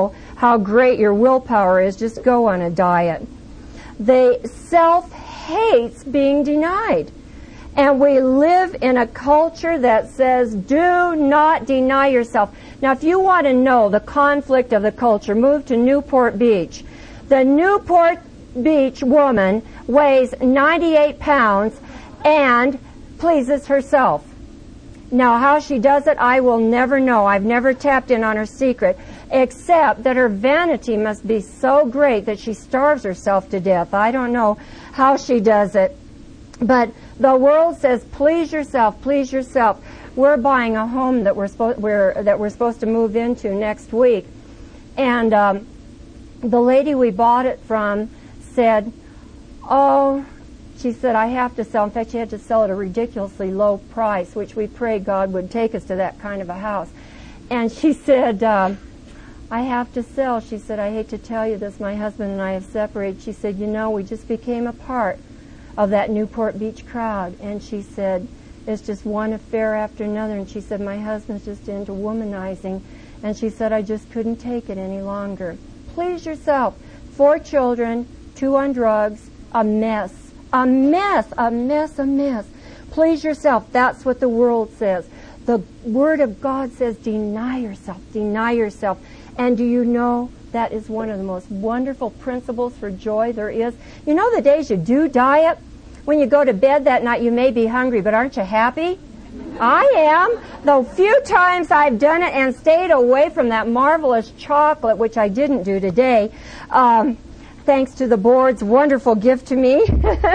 how great your willpower is. Just go on a diet. The self hates being denied. And we live in a culture that says, do not deny yourself. Now, if you want to know the conflict of the culture, move to Newport Beach. The Newport Beach woman weighs ninety-eight pounds and pleases herself. Now, how she does it, I will never know. I've never tapped in on her secret, except that her vanity must be so great that she starves herself to death. I don't know how she does it. But the world says, please yourself, please yourself. We're buying a home that we're, spo- we're, that we're supposed to move into next week. And um, the lady we bought it from said, oh, she said, I have to sell. In fact, she had to sell at a ridiculously low price, which we prayed God would take us to that kind of a house. And she said, um, I have to sell. She said, I hate to tell you this, my husband and I have separated. She said, you know, we just became a part of that Newport Beach crowd. And she said, it's just one affair after another. And she said, my husband's just into womanizing. And she said, I just couldn't take it any longer. Please yourself. Four children, two on drugs, a mess. A mess, a mess, a mess. Please yourself. That's what the world says. The Word of God says, deny yourself, deny yourself. And do you know that is one of the most wonderful principles for joy there is? You know the days you do diet? When you go to bed that night, you may be hungry, but aren't you happy? I am. The few times I've done it and stayed away from that marvelous chocolate, which I didn't do today, um, thanks to the board's wonderful gift to me,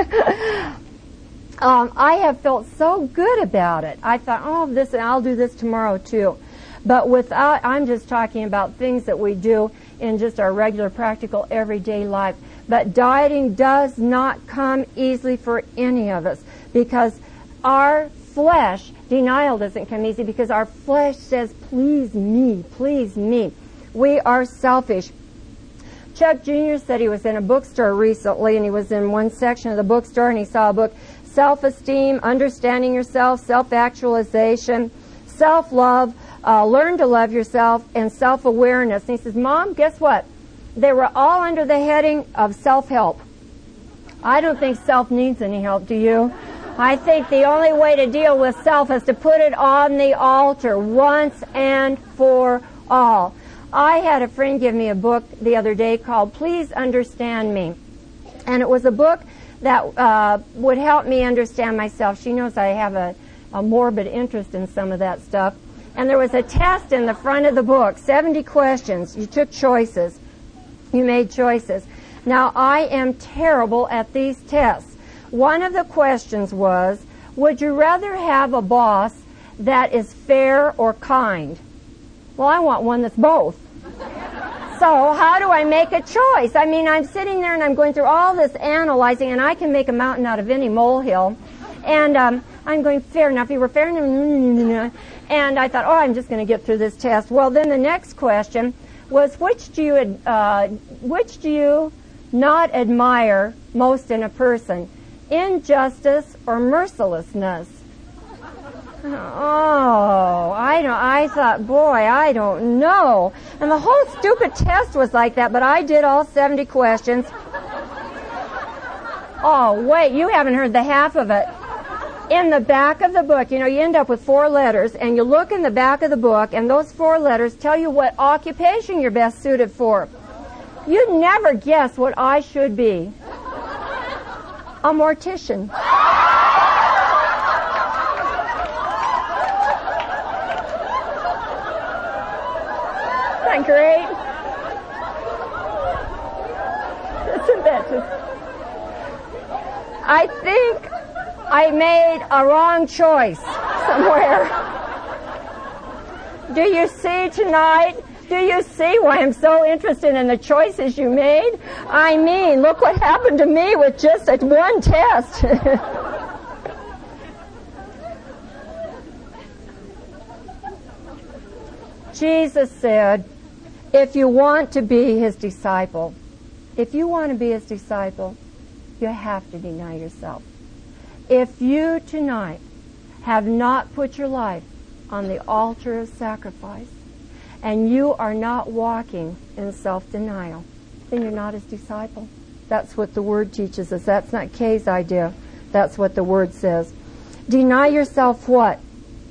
um, I have felt so good about it. I thought, oh, this, and I'll do this tomorrow too. But without, I'm just talking about things that we do in just our regular, practical, everyday life. But dieting does not come easily for any of us, because our flesh, denial doesn't come easy, because our flesh says, please me, please me. We are selfish. Chuck Junior said he was in a bookstore recently, and he was in one section of the bookstore, and he saw a book, Self-Esteem, Understanding Yourself, Self-Actualization, Self-Love, uh, Learn to Love Yourself, and Self-Awareness. And he says, Mom, guess what? They were all under the heading of self-help. I don't think self needs any help, do you? I think the only way to deal with self is to put it on the altar once and for all. I had a friend give me a book the other day called Please Understand Me. And it was a book that uh, would help me understand myself. She knows I have a, a morbid interest in some of that stuff. And there was a test in the front of the book, seventy questions. You took choices. You made choices. Now, I am terrible at these tests. One of the questions was, would you rather have a boss that is fair or kind? Well, I want one that's both. So how do I make a choice? I mean, I'm sitting there and I'm going through all this analyzing, and I can make a mountain out of any molehill. And um, I'm going, fair enough. You were fair enough. And I thought, oh, I'm just going to get through this test. Well, then the next question was, which do you, uh, which do you not admire most in a person? Injustice or mercilessness? Oh, I don't, I thought, boy, I don't know. And the whole stupid test was like that, but I did all seventy questions. Oh, wait, you haven't heard the half of it. In the back of the book, you know, you end up with four letters, and you look in the back of the book, and those four letters tell you what occupation you're best suited for. You'd never guess what I should be. A mortician. Isn't that great? Isn't that just... I think I made a wrong choice somewhere. Do you see tonight? Do you see why I'm so interested in the choices you made? I mean, look what happened to me with just that one test. Jesus said, if you want to be his disciple, if you want to be his disciple, you have to deny yourself. If you tonight have not put your life on the altar of sacrifice, and you are not walking in self-denial, then you're not his disciple. That's what the Word teaches us. That's not Kay's idea. That's what the Word says. Deny yourself what?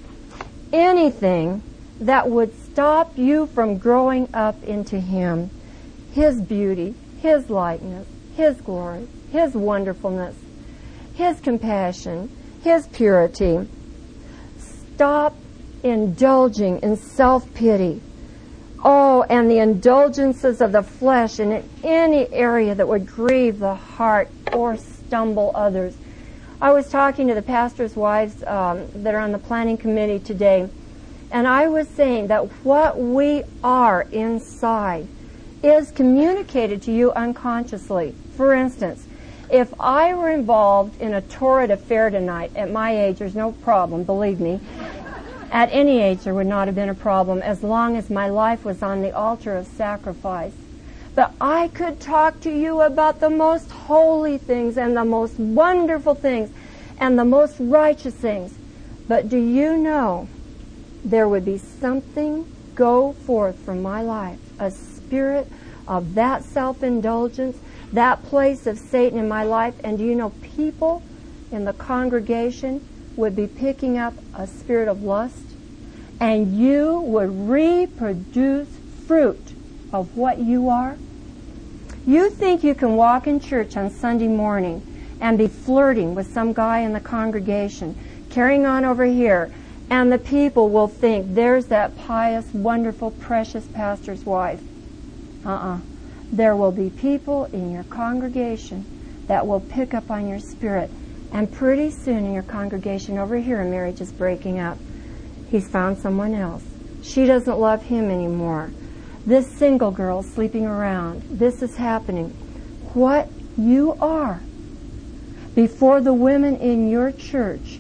Anything that would stop you from growing up into Him, His beauty, His likeness, His glory, His wonderfulness, His compassion, His purity. Stop indulging in self-pity. Oh, and the indulgences of the flesh in any area that would grieve the heart or stumble others. I was talking to the pastors' wives um, that are on the planning committee today, and I was saying that what we are inside is communicated to you unconsciously. For instance, if I were involved in a torrid affair tonight, at my age, there's no problem, believe me. At any age, there would not have been a problem as long as my life was on the altar of sacrifice. But I could talk to you about the most holy things and the most wonderful things and the most righteous things. But do you know there would be something go forth from my life, a spirit of that self-indulgence, that place of Satan in my life, and do you know people in the congregation would be picking up a spirit of lust, and you would reproduce fruit of what you are? You think you can walk in church on Sunday morning and be flirting with some guy in the congregation, carrying on over here, and the people will think, there's that pious, wonderful, precious pastor's wife. Uh-uh. There will be people in your congregation that will pick up on your spirit. And pretty soon in your congregation over here, a marriage is breaking up. He's found someone else. She doesn't love him anymore. This single girl sleeping around. This is happening. What you are before the women in your church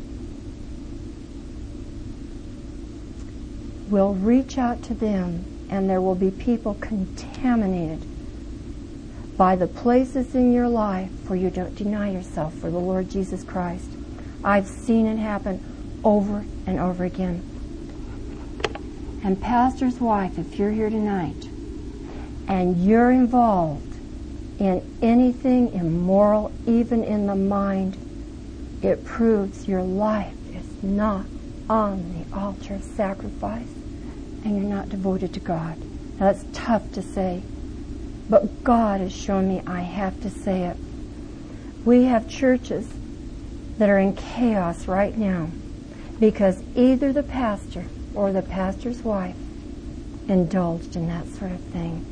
will reach out to them, and there will be people contaminated by the places in your life where you don't deny yourself for the Lord Jesus Christ. I've seen it happen over and over again. And pastor's wife, if you're here tonight and you're involved in anything immoral, even in the mind, it proves your life is not on the altar of sacrifice and you're not devoted to God. Now, that's tough to say, but God has shown me I have to say it. We have churches that are in chaos right now because either the pastor or the pastor's wife indulged in that sort of thing.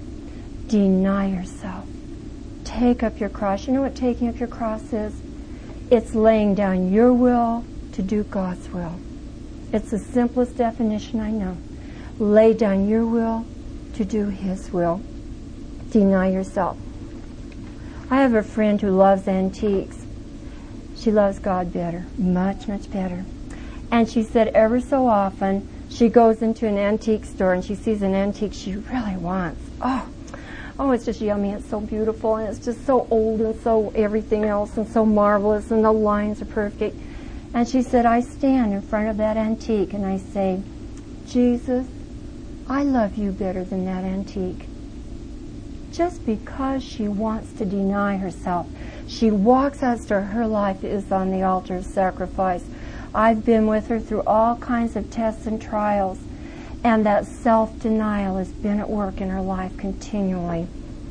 Deny yourself. Take up your cross. You know what taking up your cross is? It's laying down your will to do God's will. It's the simplest definition I know. Lay down your will to do His will. Deny yourself. I have a friend who loves antiques. She loves God better, much, much better. And she said ever so often she goes into an antique store and she sees an antique she really wants. Oh, oh, it's just yummy. It's so beautiful and it's just so old and so everything else and so marvelous and the lines are perfect. And she said, I stand in front of that antique and I say, Jesus, I love you better than that antique. Just because she wants to deny herself. She walks out to her life is on the altar of sacrifice. I've been with her through all kinds of tests and trials, and that self-denial has been at work in her life continually.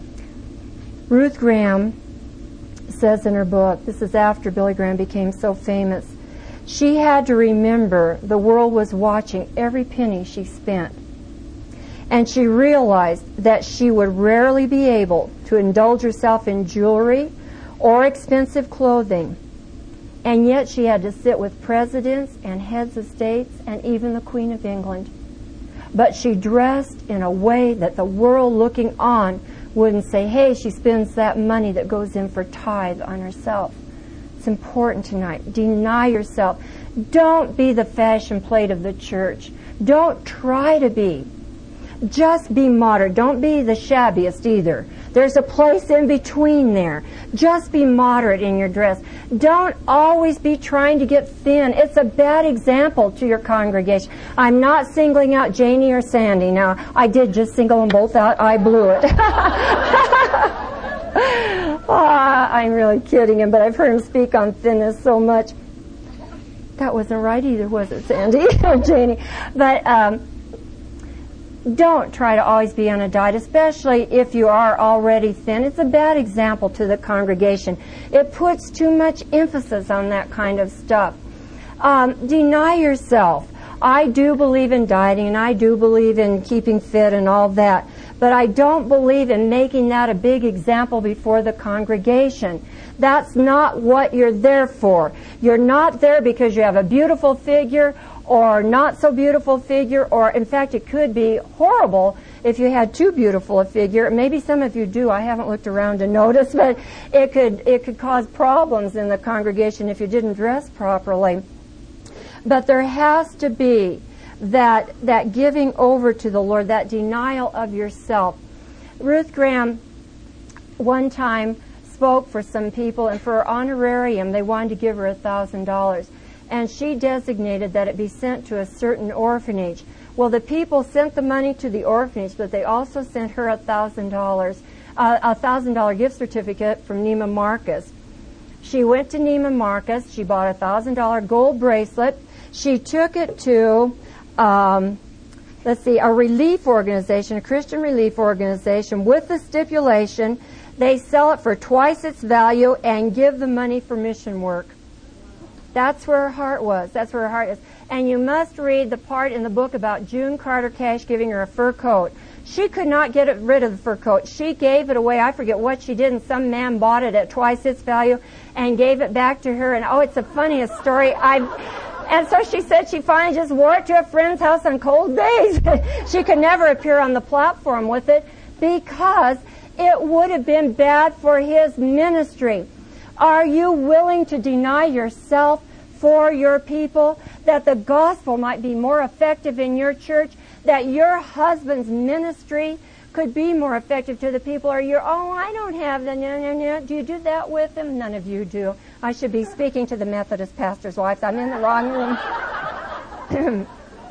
Ruth Graham says in her book, this is after Billy Graham became so famous, she had to remember the world was watching every penny she spent. And she realized that she would rarely be able to indulge herself in jewelry or expensive clothing. And yet she had to sit with presidents and heads of states and even the Queen of England. But she dressed in a way that the world looking on wouldn't say, hey, she spends that money that goes in for tithe on herself. It's important tonight. Deny yourself. Don't be the fashion plate of the church. Don't try to be. Just be moderate. Don't be the shabbiest either. There's a place in between there. Just be moderate in your dress. Don't always be trying to get thin. It's a bad example to your congregation. I'm not singling out Janie or Sandy. Now, I did just single them both out. I blew it. Ah, I'm really kidding him, but I've heard him speak on thinness so much. That wasn't right either, was it, Sandy or Janie? But um, don't try to always be on a diet, especially if you are already thin. It's a bad example to the congregation. It puts too much emphasis on that kind of stuff. Um, deny yourself. I do believe in dieting, and I do believe in keeping fit and all that. But I don't believe in making that a big example before the congregation. That's not what you're there for. You're not there because you have a beautiful figure or not so beautiful figure, or in fact it could be horrible if you had too beautiful a figure. Maybe some of you do. I haven't looked around to notice, but it could it could cause problems in the congregation if you didn't dress properly. But there has to be that that giving over to the Lord, that denial of yourself. Ruth Graham one time spoke for some people, and for her honorarium they wanted to give her a thousand dollars, and she designated that it be sent to a certain orphanage. Well, the people sent the money to the orphanage, but they also sent her a thousand dollars, a thousand dollar gift certificate from Neiman Marcus. She went to Neiman Marcus. She bought a thousand dollar gold bracelet. She took it to Um, let's see, a relief organization, a Christian relief organization, with the stipulation they sell it for twice its value and give the money for mission work. That's where her heart was. That's where her heart is. And you must read the part in the book about June Carter Cash giving her a fur coat. She could not get rid of the fur coat. She gave it away. I forget what she did, and some man bought it at twice its value and gave it back to her. And oh, it's the funniest story. I've And so she said she finally just wore it to a friend's house on cold days. She could never appear on the platform with it because it would have been bad for his ministry. Are you willing to deny yourself for your people, that the gospel might be more effective in your church, that your husband's ministry could be more effective to the people? Or you're, oh, I don't have the, no, no, no. Do you do that with them? None of you do. I should be speaking to the Methodist pastor's wives. I'm in the wrong room.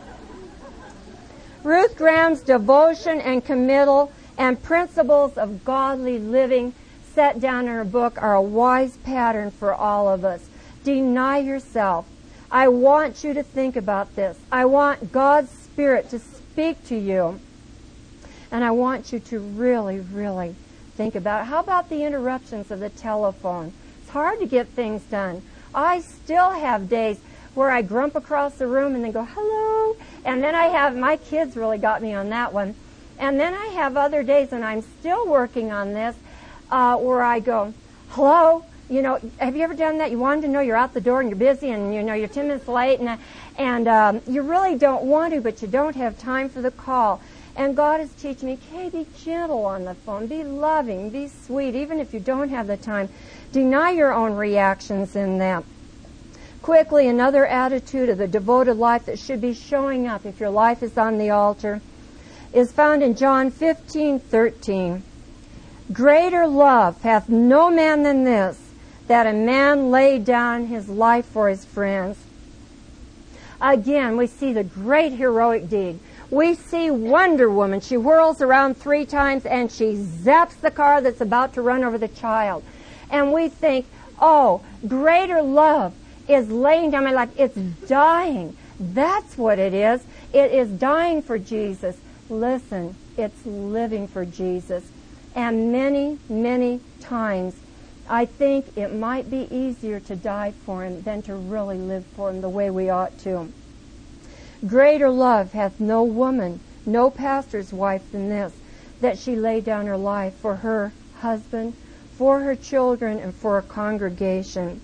Ruth Graham's devotion and committal and principles of godly living set down in her book are a wise pattern for all of us. Deny yourself. I want you to think about this. I want God's Spirit to speak to you. And I want you to really, really think about it. How about the interruptions of the telephone? It's hard to get things done. I still have days where I grump across the room and then go, hello. And then I have, my kids really got me on that one. And then I have other days, and I'm still working on this, uh, where I go, hello. You know, have you ever done that? You wanted to know you're out the door and you're busy and, you know, you're ten minutes late, and, and um, you really don't want to, but you don't have time for the call. And God is teaching me, okay, be gentle on the phone, be loving, be sweet, even if you don't have the time. Deny your own reactions in that. Quickly, another attitude of the devoted life that should be showing up if your life is on the altar is found in John fifteen thirteen. Greater love hath no man than this, that a man lay down his life for his friends. Again, we see the great heroic deed. We see Wonder Woman. She whirls around three times and she zaps the car that's about to run over the child. And we think, oh, greater love is laying down my life. It's dying. That's what it is. It is dying for Jesus. Listen, it's living for Jesus. And many, many times, I think it might be easier to die for Him than to really live for Him the way we ought to. Greater love hath no woman, no pastor's wife than this, that she lay down her life for her husband, for her children, and for her congregation.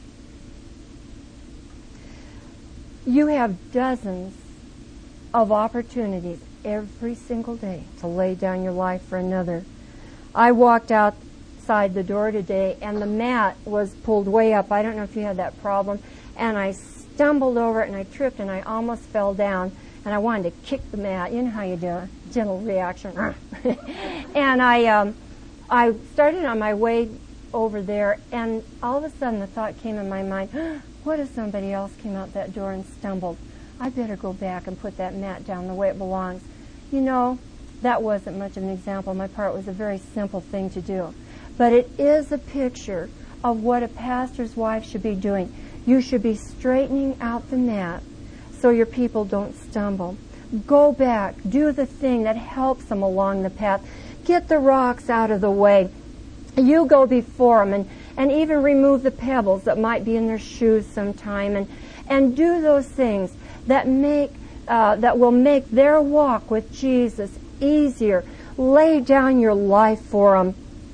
You have dozens of opportunities every single day to lay down your life for another. I walked outside the door today, and the mat was pulled way up. I don't know if you had that problem. And I stumbled over it, and I tripped, and I almost fell down. and I wanted to kick the mat. You know how you do a gentle reaction. And I, um, I started on my way over there, and all of a sudden the thought came in my mind, what if somebody else came out that door and stumbled? I better go back and put that mat down the way it belongs. You know, that wasn't much of an example on my part. It was a very simple thing to do. But it is a picture of what a pastor's wife should be doing. You should be straightening out the mat so your people don't stumble. Go back. Do the thing that helps them along the path. Get the rocks out of the way. You go before them, and, and even remove the pebbles that might be in their shoes sometime, and, and do those things that make uh, that will make their walk with Jesus easier. Lay down your life for them.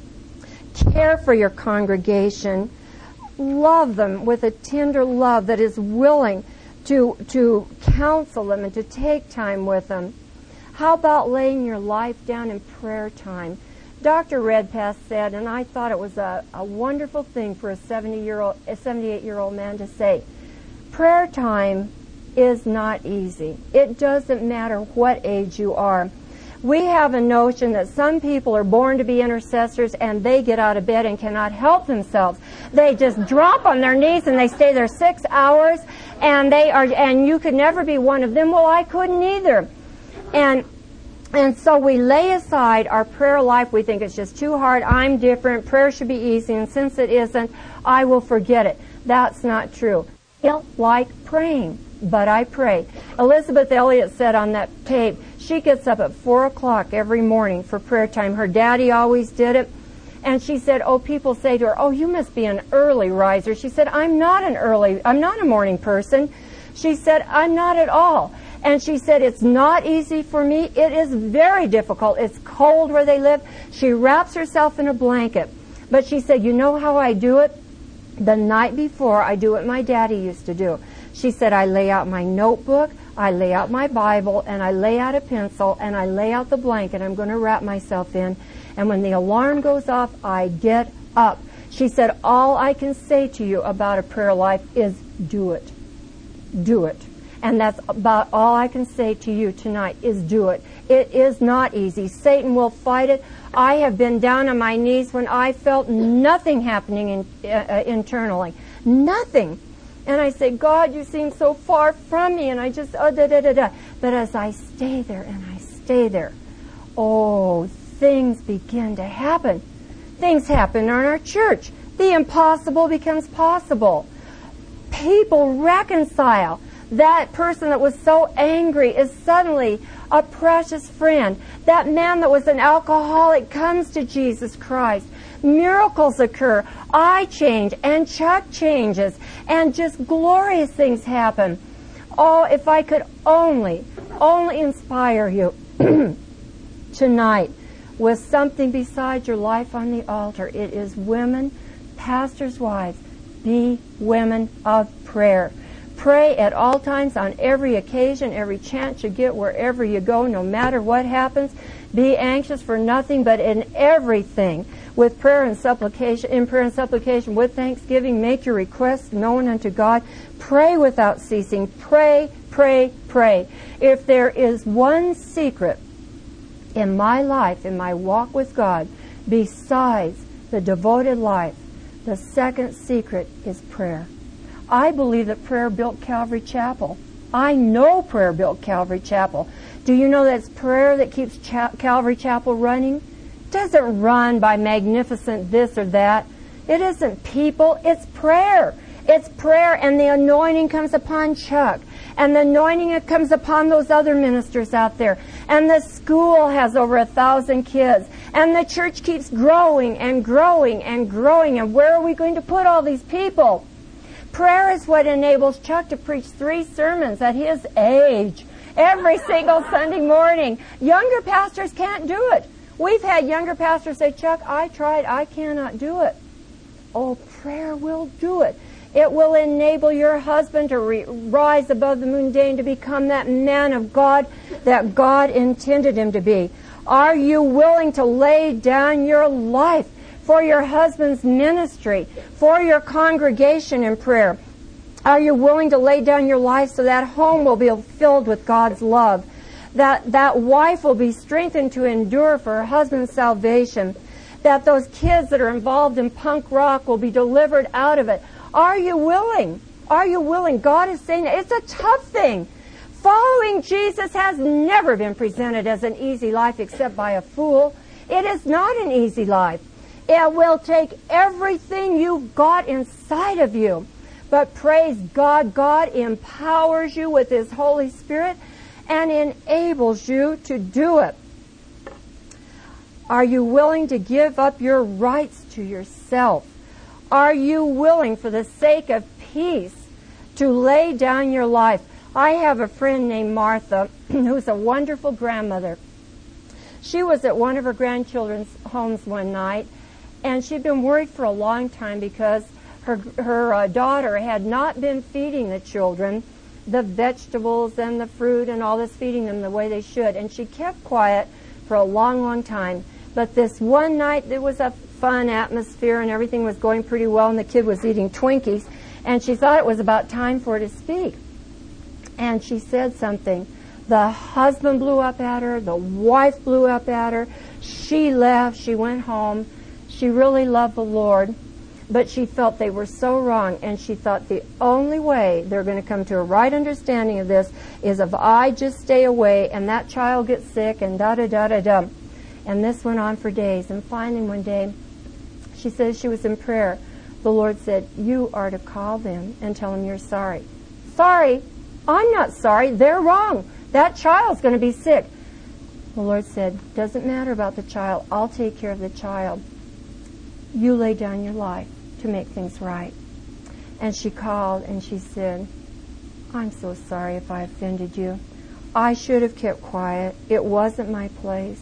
Care for your congregation. Love them with a tender love that is willing to to counsel them and to take time with them. How about laying your life down in prayer time? Doctor Redpath said, and I thought it was a, a wonderful thing for a seventy-year-old, a seventy-eight-year-old man to say, prayer time is not easy. It doesn't matter what age you are. We have a notion that some people are born to be intercessors and they get out of bed and cannot help themselves. They just drop on their knees and they stay there six hours and they are, and you could never be one of them. Well, I couldn't either. And And so we lay aside our prayer life. We think it's just too hard. I'm different. Prayer should be easy. And since it isn't, I will forget it. That's not true. I don't like praying, but I pray. Elizabeth Elliot said on that tape, she gets up at four o'clock every morning for prayer time. Her daddy always did it. And she said, oh, people say to her, oh, you must be an early riser. She said, I'm not an early, I'm not a morning person. She said, I'm not at all. And she said, it's not easy for me. It is very difficult. It's cold where they live. She wraps herself in a blanket. But she said, you know how I do it? The night before, I do what my daddy used to do. She said, I lay out my notebook, I lay out my Bible, and I lay out a pencil, and I lay out the blanket I'm going to wrap myself in. And when the alarm goes off, I get up. She said, all I can say to you about a prayer life is do it. Do it. And that's about all I can say to you tonight is do it. It is not easy. Satan will fight it. I have been down on my knees when I felt nothing happening in, uh, internally. Nothing. And I say, God, you seem so far from me. And I just, oh, da, da, da, da. But as I stay there and I stay there, oh, things begin to happen. Things happen in our church. The impossible becomes possible. People reconcile. That person that was so angry is suddenly a precious friend. That man that was an alcoholic comes to Jesus Christ. Miracles occur. I change, and Chuck changes, and just glorious things happen. Oh, if I could only, only inspire you tonight with something besides your life on the altar. It is women, pastors' wives, be women of prayer. Pray at all times, on every occasion, every chance you get, wherever you go, no matter what happens. Be anxious for nothing, but in everything, with prayer and supplication, in prayer and supplication, with thanksgiving, make your requests known unto God. Pray without ceasing. Pray, pray, pray. If there is one secret in my life, in my walk with God, besides the devoted life, the second secret is prayer. I believe that prayer built Calvary Chapel. I know prayer built Calvary Chapel. Do you know that it's prayer that keeps Cha- Calvary Chapel running? It doesn't run by magnificent this or that. It isn't people, it's prayer. It's prayer, and the anointing comes upon Chuck. And the anointing comes upon those other ministers out there. And the school has over a thousand kids. And the church keeps growing and growing and growing. And where are we going to put all these people? Prayer is what enables Chuck to preach three sermons at his age every single Sunday morning. Younger pastors can't do it. We've had younger pastors say, Chuck, I tried, I cannot do it. Oh, prayer will do it. It will enable your husband to re- rise above the mundane, to become that man of God that God intended him to be. Are you willing to lay down your life for your husband's ministry, for your congregation in prayer? Are you willing to lay down your life so that home will be filled with God's love? That that wife will be strengthened to endure for her husband's salvation. That those kids that are involved in punk rock will be delivered out of it. Are you willing? Are you willing? God is saying it's a tough thing. Following Jesus has never been presented as an easy life except by a fool. It is not an easy life. It will take everything you've got inside of you. But praise God, God empowers you with His Holy Spirit and enables you to do it. Are you willing to give up your rights to yourself? Are you willing, for the sake of peace, to lay down your life? I have a friend named Martha who's a wonderful grandmother. She was at one of her grandchildren's homes one night, and she'd been worried for a long time because her her uh, daughter had not been feeding the children the vegetables and the fruit and all this, feeding them the way they should. And she kept quiet for a long, long time. But this one night, there was a fun atmosphere and everything was going pretty well, and the kid was eating Twinkies, and she thought it was about time for her to speak. And she said something. The husband blew up at her. The wife blew up at her. She left. She went home. She really loved the Lord, but she felt they were so wrong, and she thought the only way they're going to come to a right understanding of this is if I just stay away and that child gets sick and da-da-da-da-da. And this went on for days. And finally one day, she says she was in prayer. The Lord said, you are to call them and tell them you're sorry. Sorry? I'm not sorry. They're wrong. That child's going to be sick. The Lord said, doesn't matter about the child. I'll take care of the child. You lay down your life to make things right. And she called and she said, I'm so sorry if I offended you. I should have kept quiet. It wasn't my place.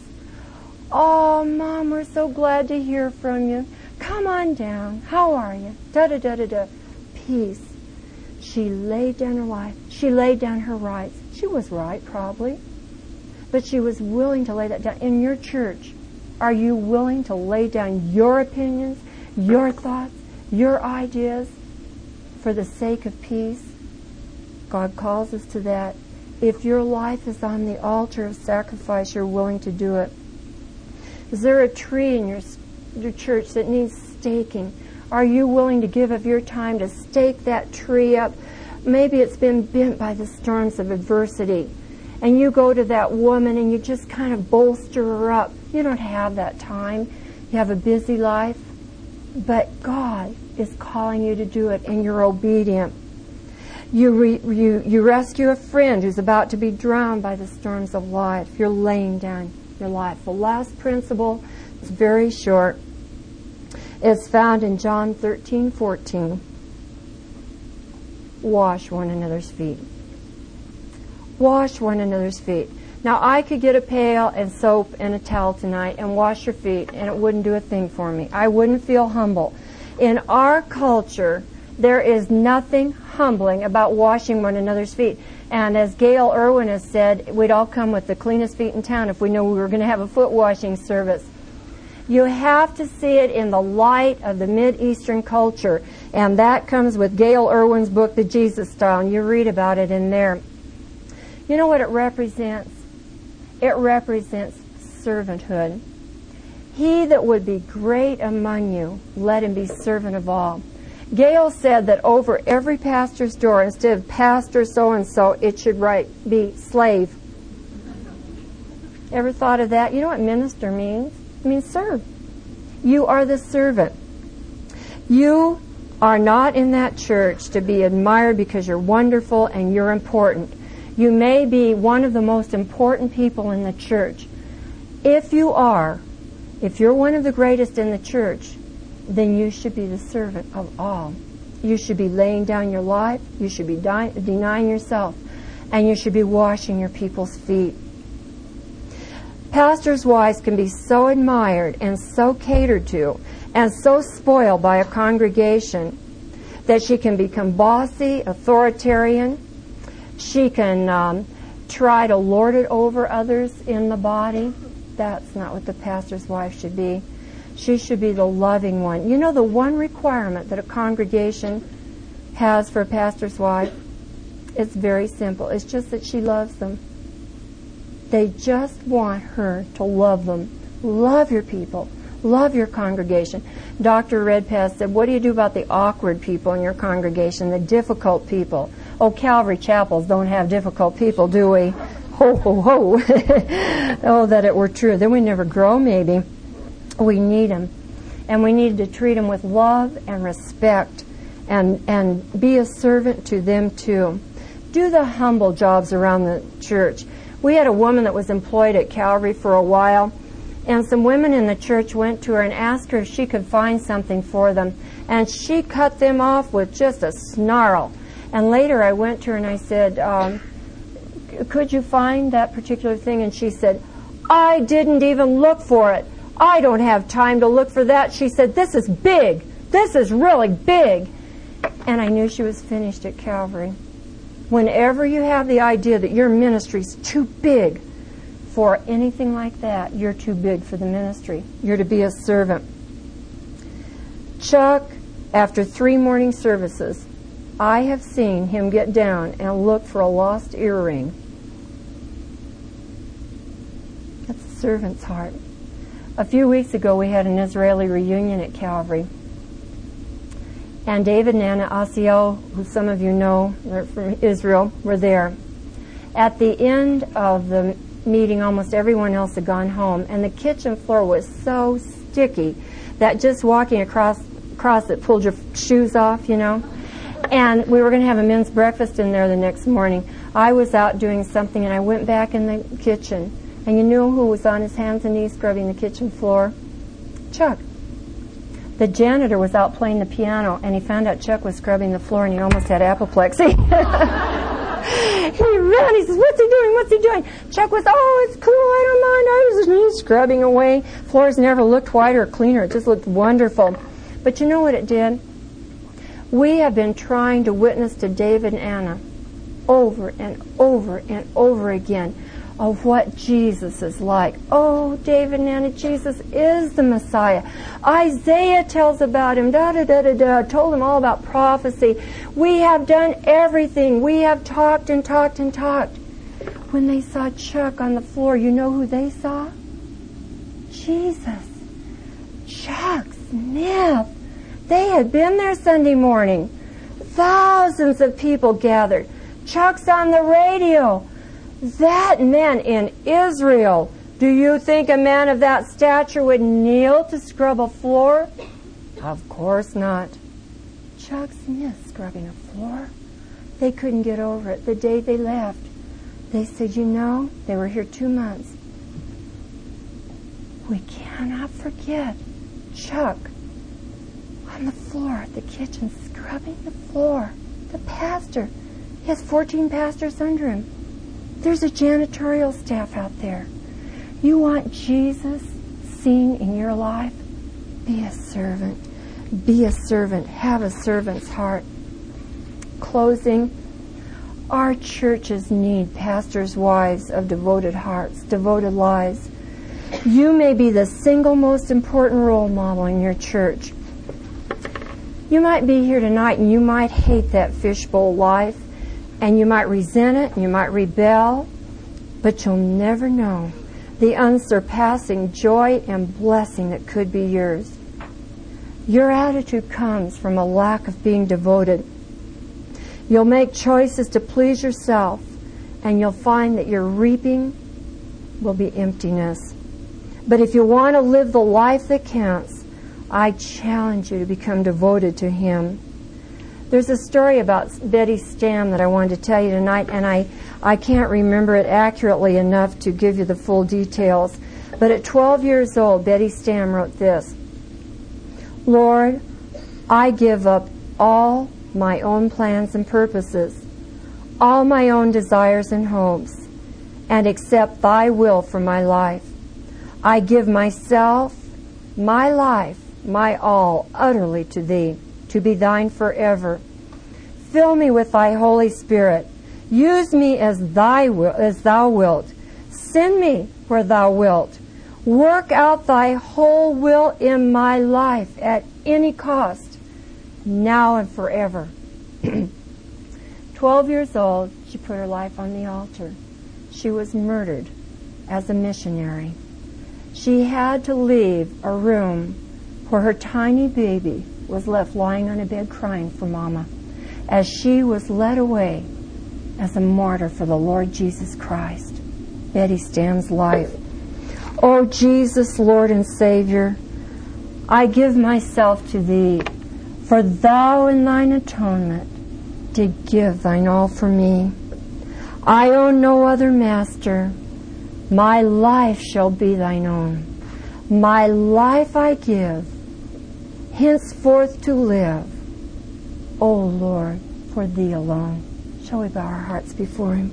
Oh, Mom, we're so glad to hear from you. Come on down. How are you? Da-da-da-da-da. Peace. She laid down her life. She laid down her rights. She was right, probably. But she was willing to lay that down. In your church, are you willing to lay down your opinions, your thoughts, your ideas for the sake of peace? God calls us to that. If your life is on the altar of sacrifice, you're willing to do it. Is there a tree in your, your church that needs staking? Are you willing to give of your time to stake that tree up? Maybe it's been bent by the storms of adversity, and you go to that woman and you just kind of bolster her up. You don't have that time. You have a busy life. But God is calling you to do it, and you're obedient. You, re, you, you rescue a friend who's about to be drowned by the storms of life. You're laying down your life. The last principle is very short. It's found in John thirteen fourteen. Wash one another's feet. Wash one another's feet. Now, I could get a pail and soap and a towel tonight and wash your feet, and it wouldn't do a thing for me. I wouldn't feel humble. In our culture, there is nothing humbling about washing one another's feet. And as Gail Irwin has said, we'd all come with the cleanest feet in town if we knew we were going to have a foot washing service. You have to see it in the light of the Mid-Eastern culture. And that comes with Gail Irwin's book, The Jesus Style, and you read about it in there. You know what it represents? It represents servanthood. He that would be great among you, let him be servant of all. Gail said that over every pastor's door, instead of pastor so-and-so, it should write, be slave. Ever thought of that? You know what minister means? It means serve. You are the servant. You are not in that church to be admired because you're wonderful and you're important. You may be one of the most important people in the church. If you are, if you're one of the greatest in the church, then you should be the servant of all. You should be laying down your life, you should be di- denying yourself, and you should be washing your people's feet. Pastors' wives can be so admired and so catered to and so spoiled by a congregation that she can become bossy, authoritarian. She can um, try to lord it over others in the body. That's not what the pastor's wife should be. She should be the loving one. You know, the one requirement that a congregation has for a pastor's wife, it's very simple. It's just that she loves them. They just want her to love them. Love your people. Love your congregation. Doctor Redpath said, what do you do about the awkward people in your congregation, the difficult people? Oh, Calvary Chapels don't have difficult people, do we? Ho, ho, ho. Oh, that it were true. Then we never grow, maybe. We need them. And we need to treat them with love and respect and, and be a servant to them, too. Do the humble jobs around the church. We had a woman that was employed at Calvary for a while, and some women in the church went to her and asked her if she could find something for them. And she cut them off with just a snarl. And later I went to her and I said, um, could you find that particular thing? And she said, I didn't even look for it. I don't have time to look for that. She said, this is big. This is really big. And I knew she was finished at Calvary. Whenever you have the idea that your ministry's too big for anything like that, you're too big for the ministry. You're to be a servant. Chuck, after three morning services, I have seen him get down and look for a lost earring. That's a servant's heart. A few weeks ago, we had an Israeli reunion at Calvary. And David and Anna Asiel, who some of you know, they're from Israel, were there. At the end of the meeting, almost everyone else had gone home, and the kitchen floor was so sticky that just walking across across it pulled your shoes off, you know. And we were going to have a men's breakfast in there the next morning. I was out doing something, and I went back in the kitchen, and you knew who was on his hands and knees scrubbing the kitchen floor? Chuck. The janitor was out playing the piano, and he found out Chuck was scrubbing the floor, and he almost had apoplexy. He ran. He says, what's he doing? What's he doing? Chuck was, oh, it's cool. I don't mind. I was just scrubbing away. Floors never looked whiter or cleaner. It just looked wonderful. But you know what it did? We have been trying to witness to David and Anna over and over and over again of what Jesus is like. Oh, David and Anna, Jesus is the Messiah. Isaiah tells about him, da da da da da, told them all about prophecy. We have done everything. We have talked and talked and talked. When they saw Chuck on the floor, you know who they saw? Jesus. Chuck Smith. They had been there Sunday morning. Thousands of people gathered. Chuck's on the radio. That man in Israel, do you think a man of that stature would kneel to scrub a floor? Of course not. Chuck Smith scrubbing a floor? They couldn't get over it. The day they left, they said, you know, they were here two months. We cannot forget Chuck on the floor at the kitchen scrubbing the floor. The pastor. He has fourteen pastors under him. There's a janitorial staff out there. You want Jesus seen in your life? Be a servant. Be a servant. Have a servant's heart. Closing, our churches need pastors' wives of devoted hearts, devoted lives. You may be the single most important role model in your church. You might be here tonight and you might hate that fishbowl life. And you might resent it, and you might rebel, but you'll never know the unsurpassing joy and blessing that could be yours. Your attitude comes from a lack of being devoted. You'll make choices to please yourself, and you'll find that your reaping will be emptiness. But if you want to live the life that counts, I challenge you to become devoted to Him. There's a story about Betty Stam that I wanted to tell you tonight, and I, I can't remember it accurately enough to give you the full details. But at twelve years old, Betty Stam wrote this: Lord, I give up all my own plans and purposes, all my own desires and hopes, and accept Thy will for my life. I give myself, my life, my all, utterly to Thee, to be Thine forever. Fill me with Thy Holy Spirit. Use me as Thy will, as Thou wilt. Send me where Thou wilt. Work out Thy whole will in my life at any cost, now and forever. Twelve years old, she put her life on the altar. She was murdered as a missionary. She had to leave a room where her tiny baby was left lying on a bed crying for Mama as she was led away as a martyr for the Lord Jesus Christ. Betty Stam's life. Oh, Jesus, Lord and Savior, I give myself to Thee, for Thou in Thine atonement did give Thine all for me. I own no other master. My life shall be Thine own. My life I give, henceforth to live, O Lord, for Thee alone. Shall we bow our hearts before Him?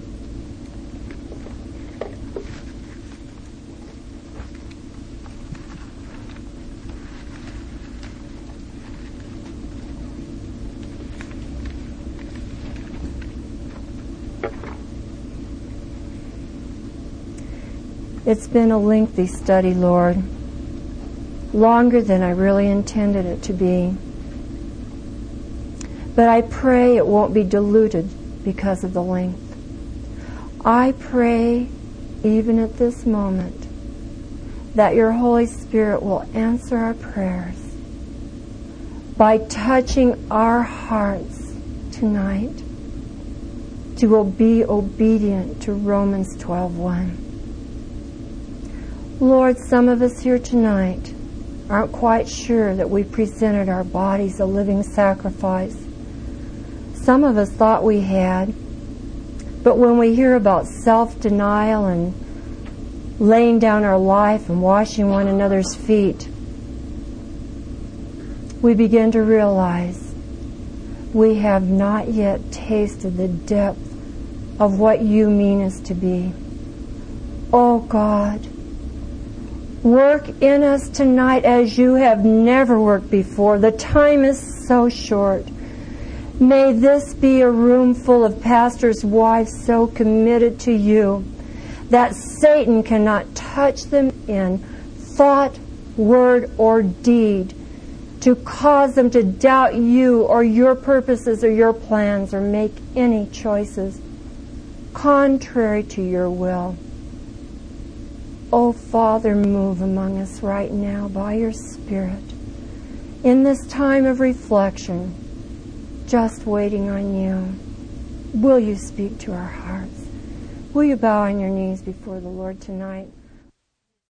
It's been a lengthy study, Lord, longer than I really intended it to be. But I pray it won't be diluted because of the length. I pray, even at this moment, that Your Holy Spirit will answer our prayers by touching our hearts tonight to be obedient to Romans twelve one. Lord, some of us here tonight aren't quite sure that we presented our bodies a living sacrifice. Some of us thought we had, but when we hear about self-denial and laying down our life and washing one another's feet, we begin to realize we have not yet tasted the depth of what You mean us to be. Oh God, work in us tonight as You have never worked before. The time is so short. May this be a room full of pastors' wives so committed to You that Satan cannot touch them in thought, word, or deed to cause them to doubt You or Your purposes or Your plans or make any choices contrary to Your will. Oh, Father, move among us right now by Your Spirit in this time of reflection, just waiting on You. Will You speak to our hearts? Will you bow on your knees before the Lord tonight?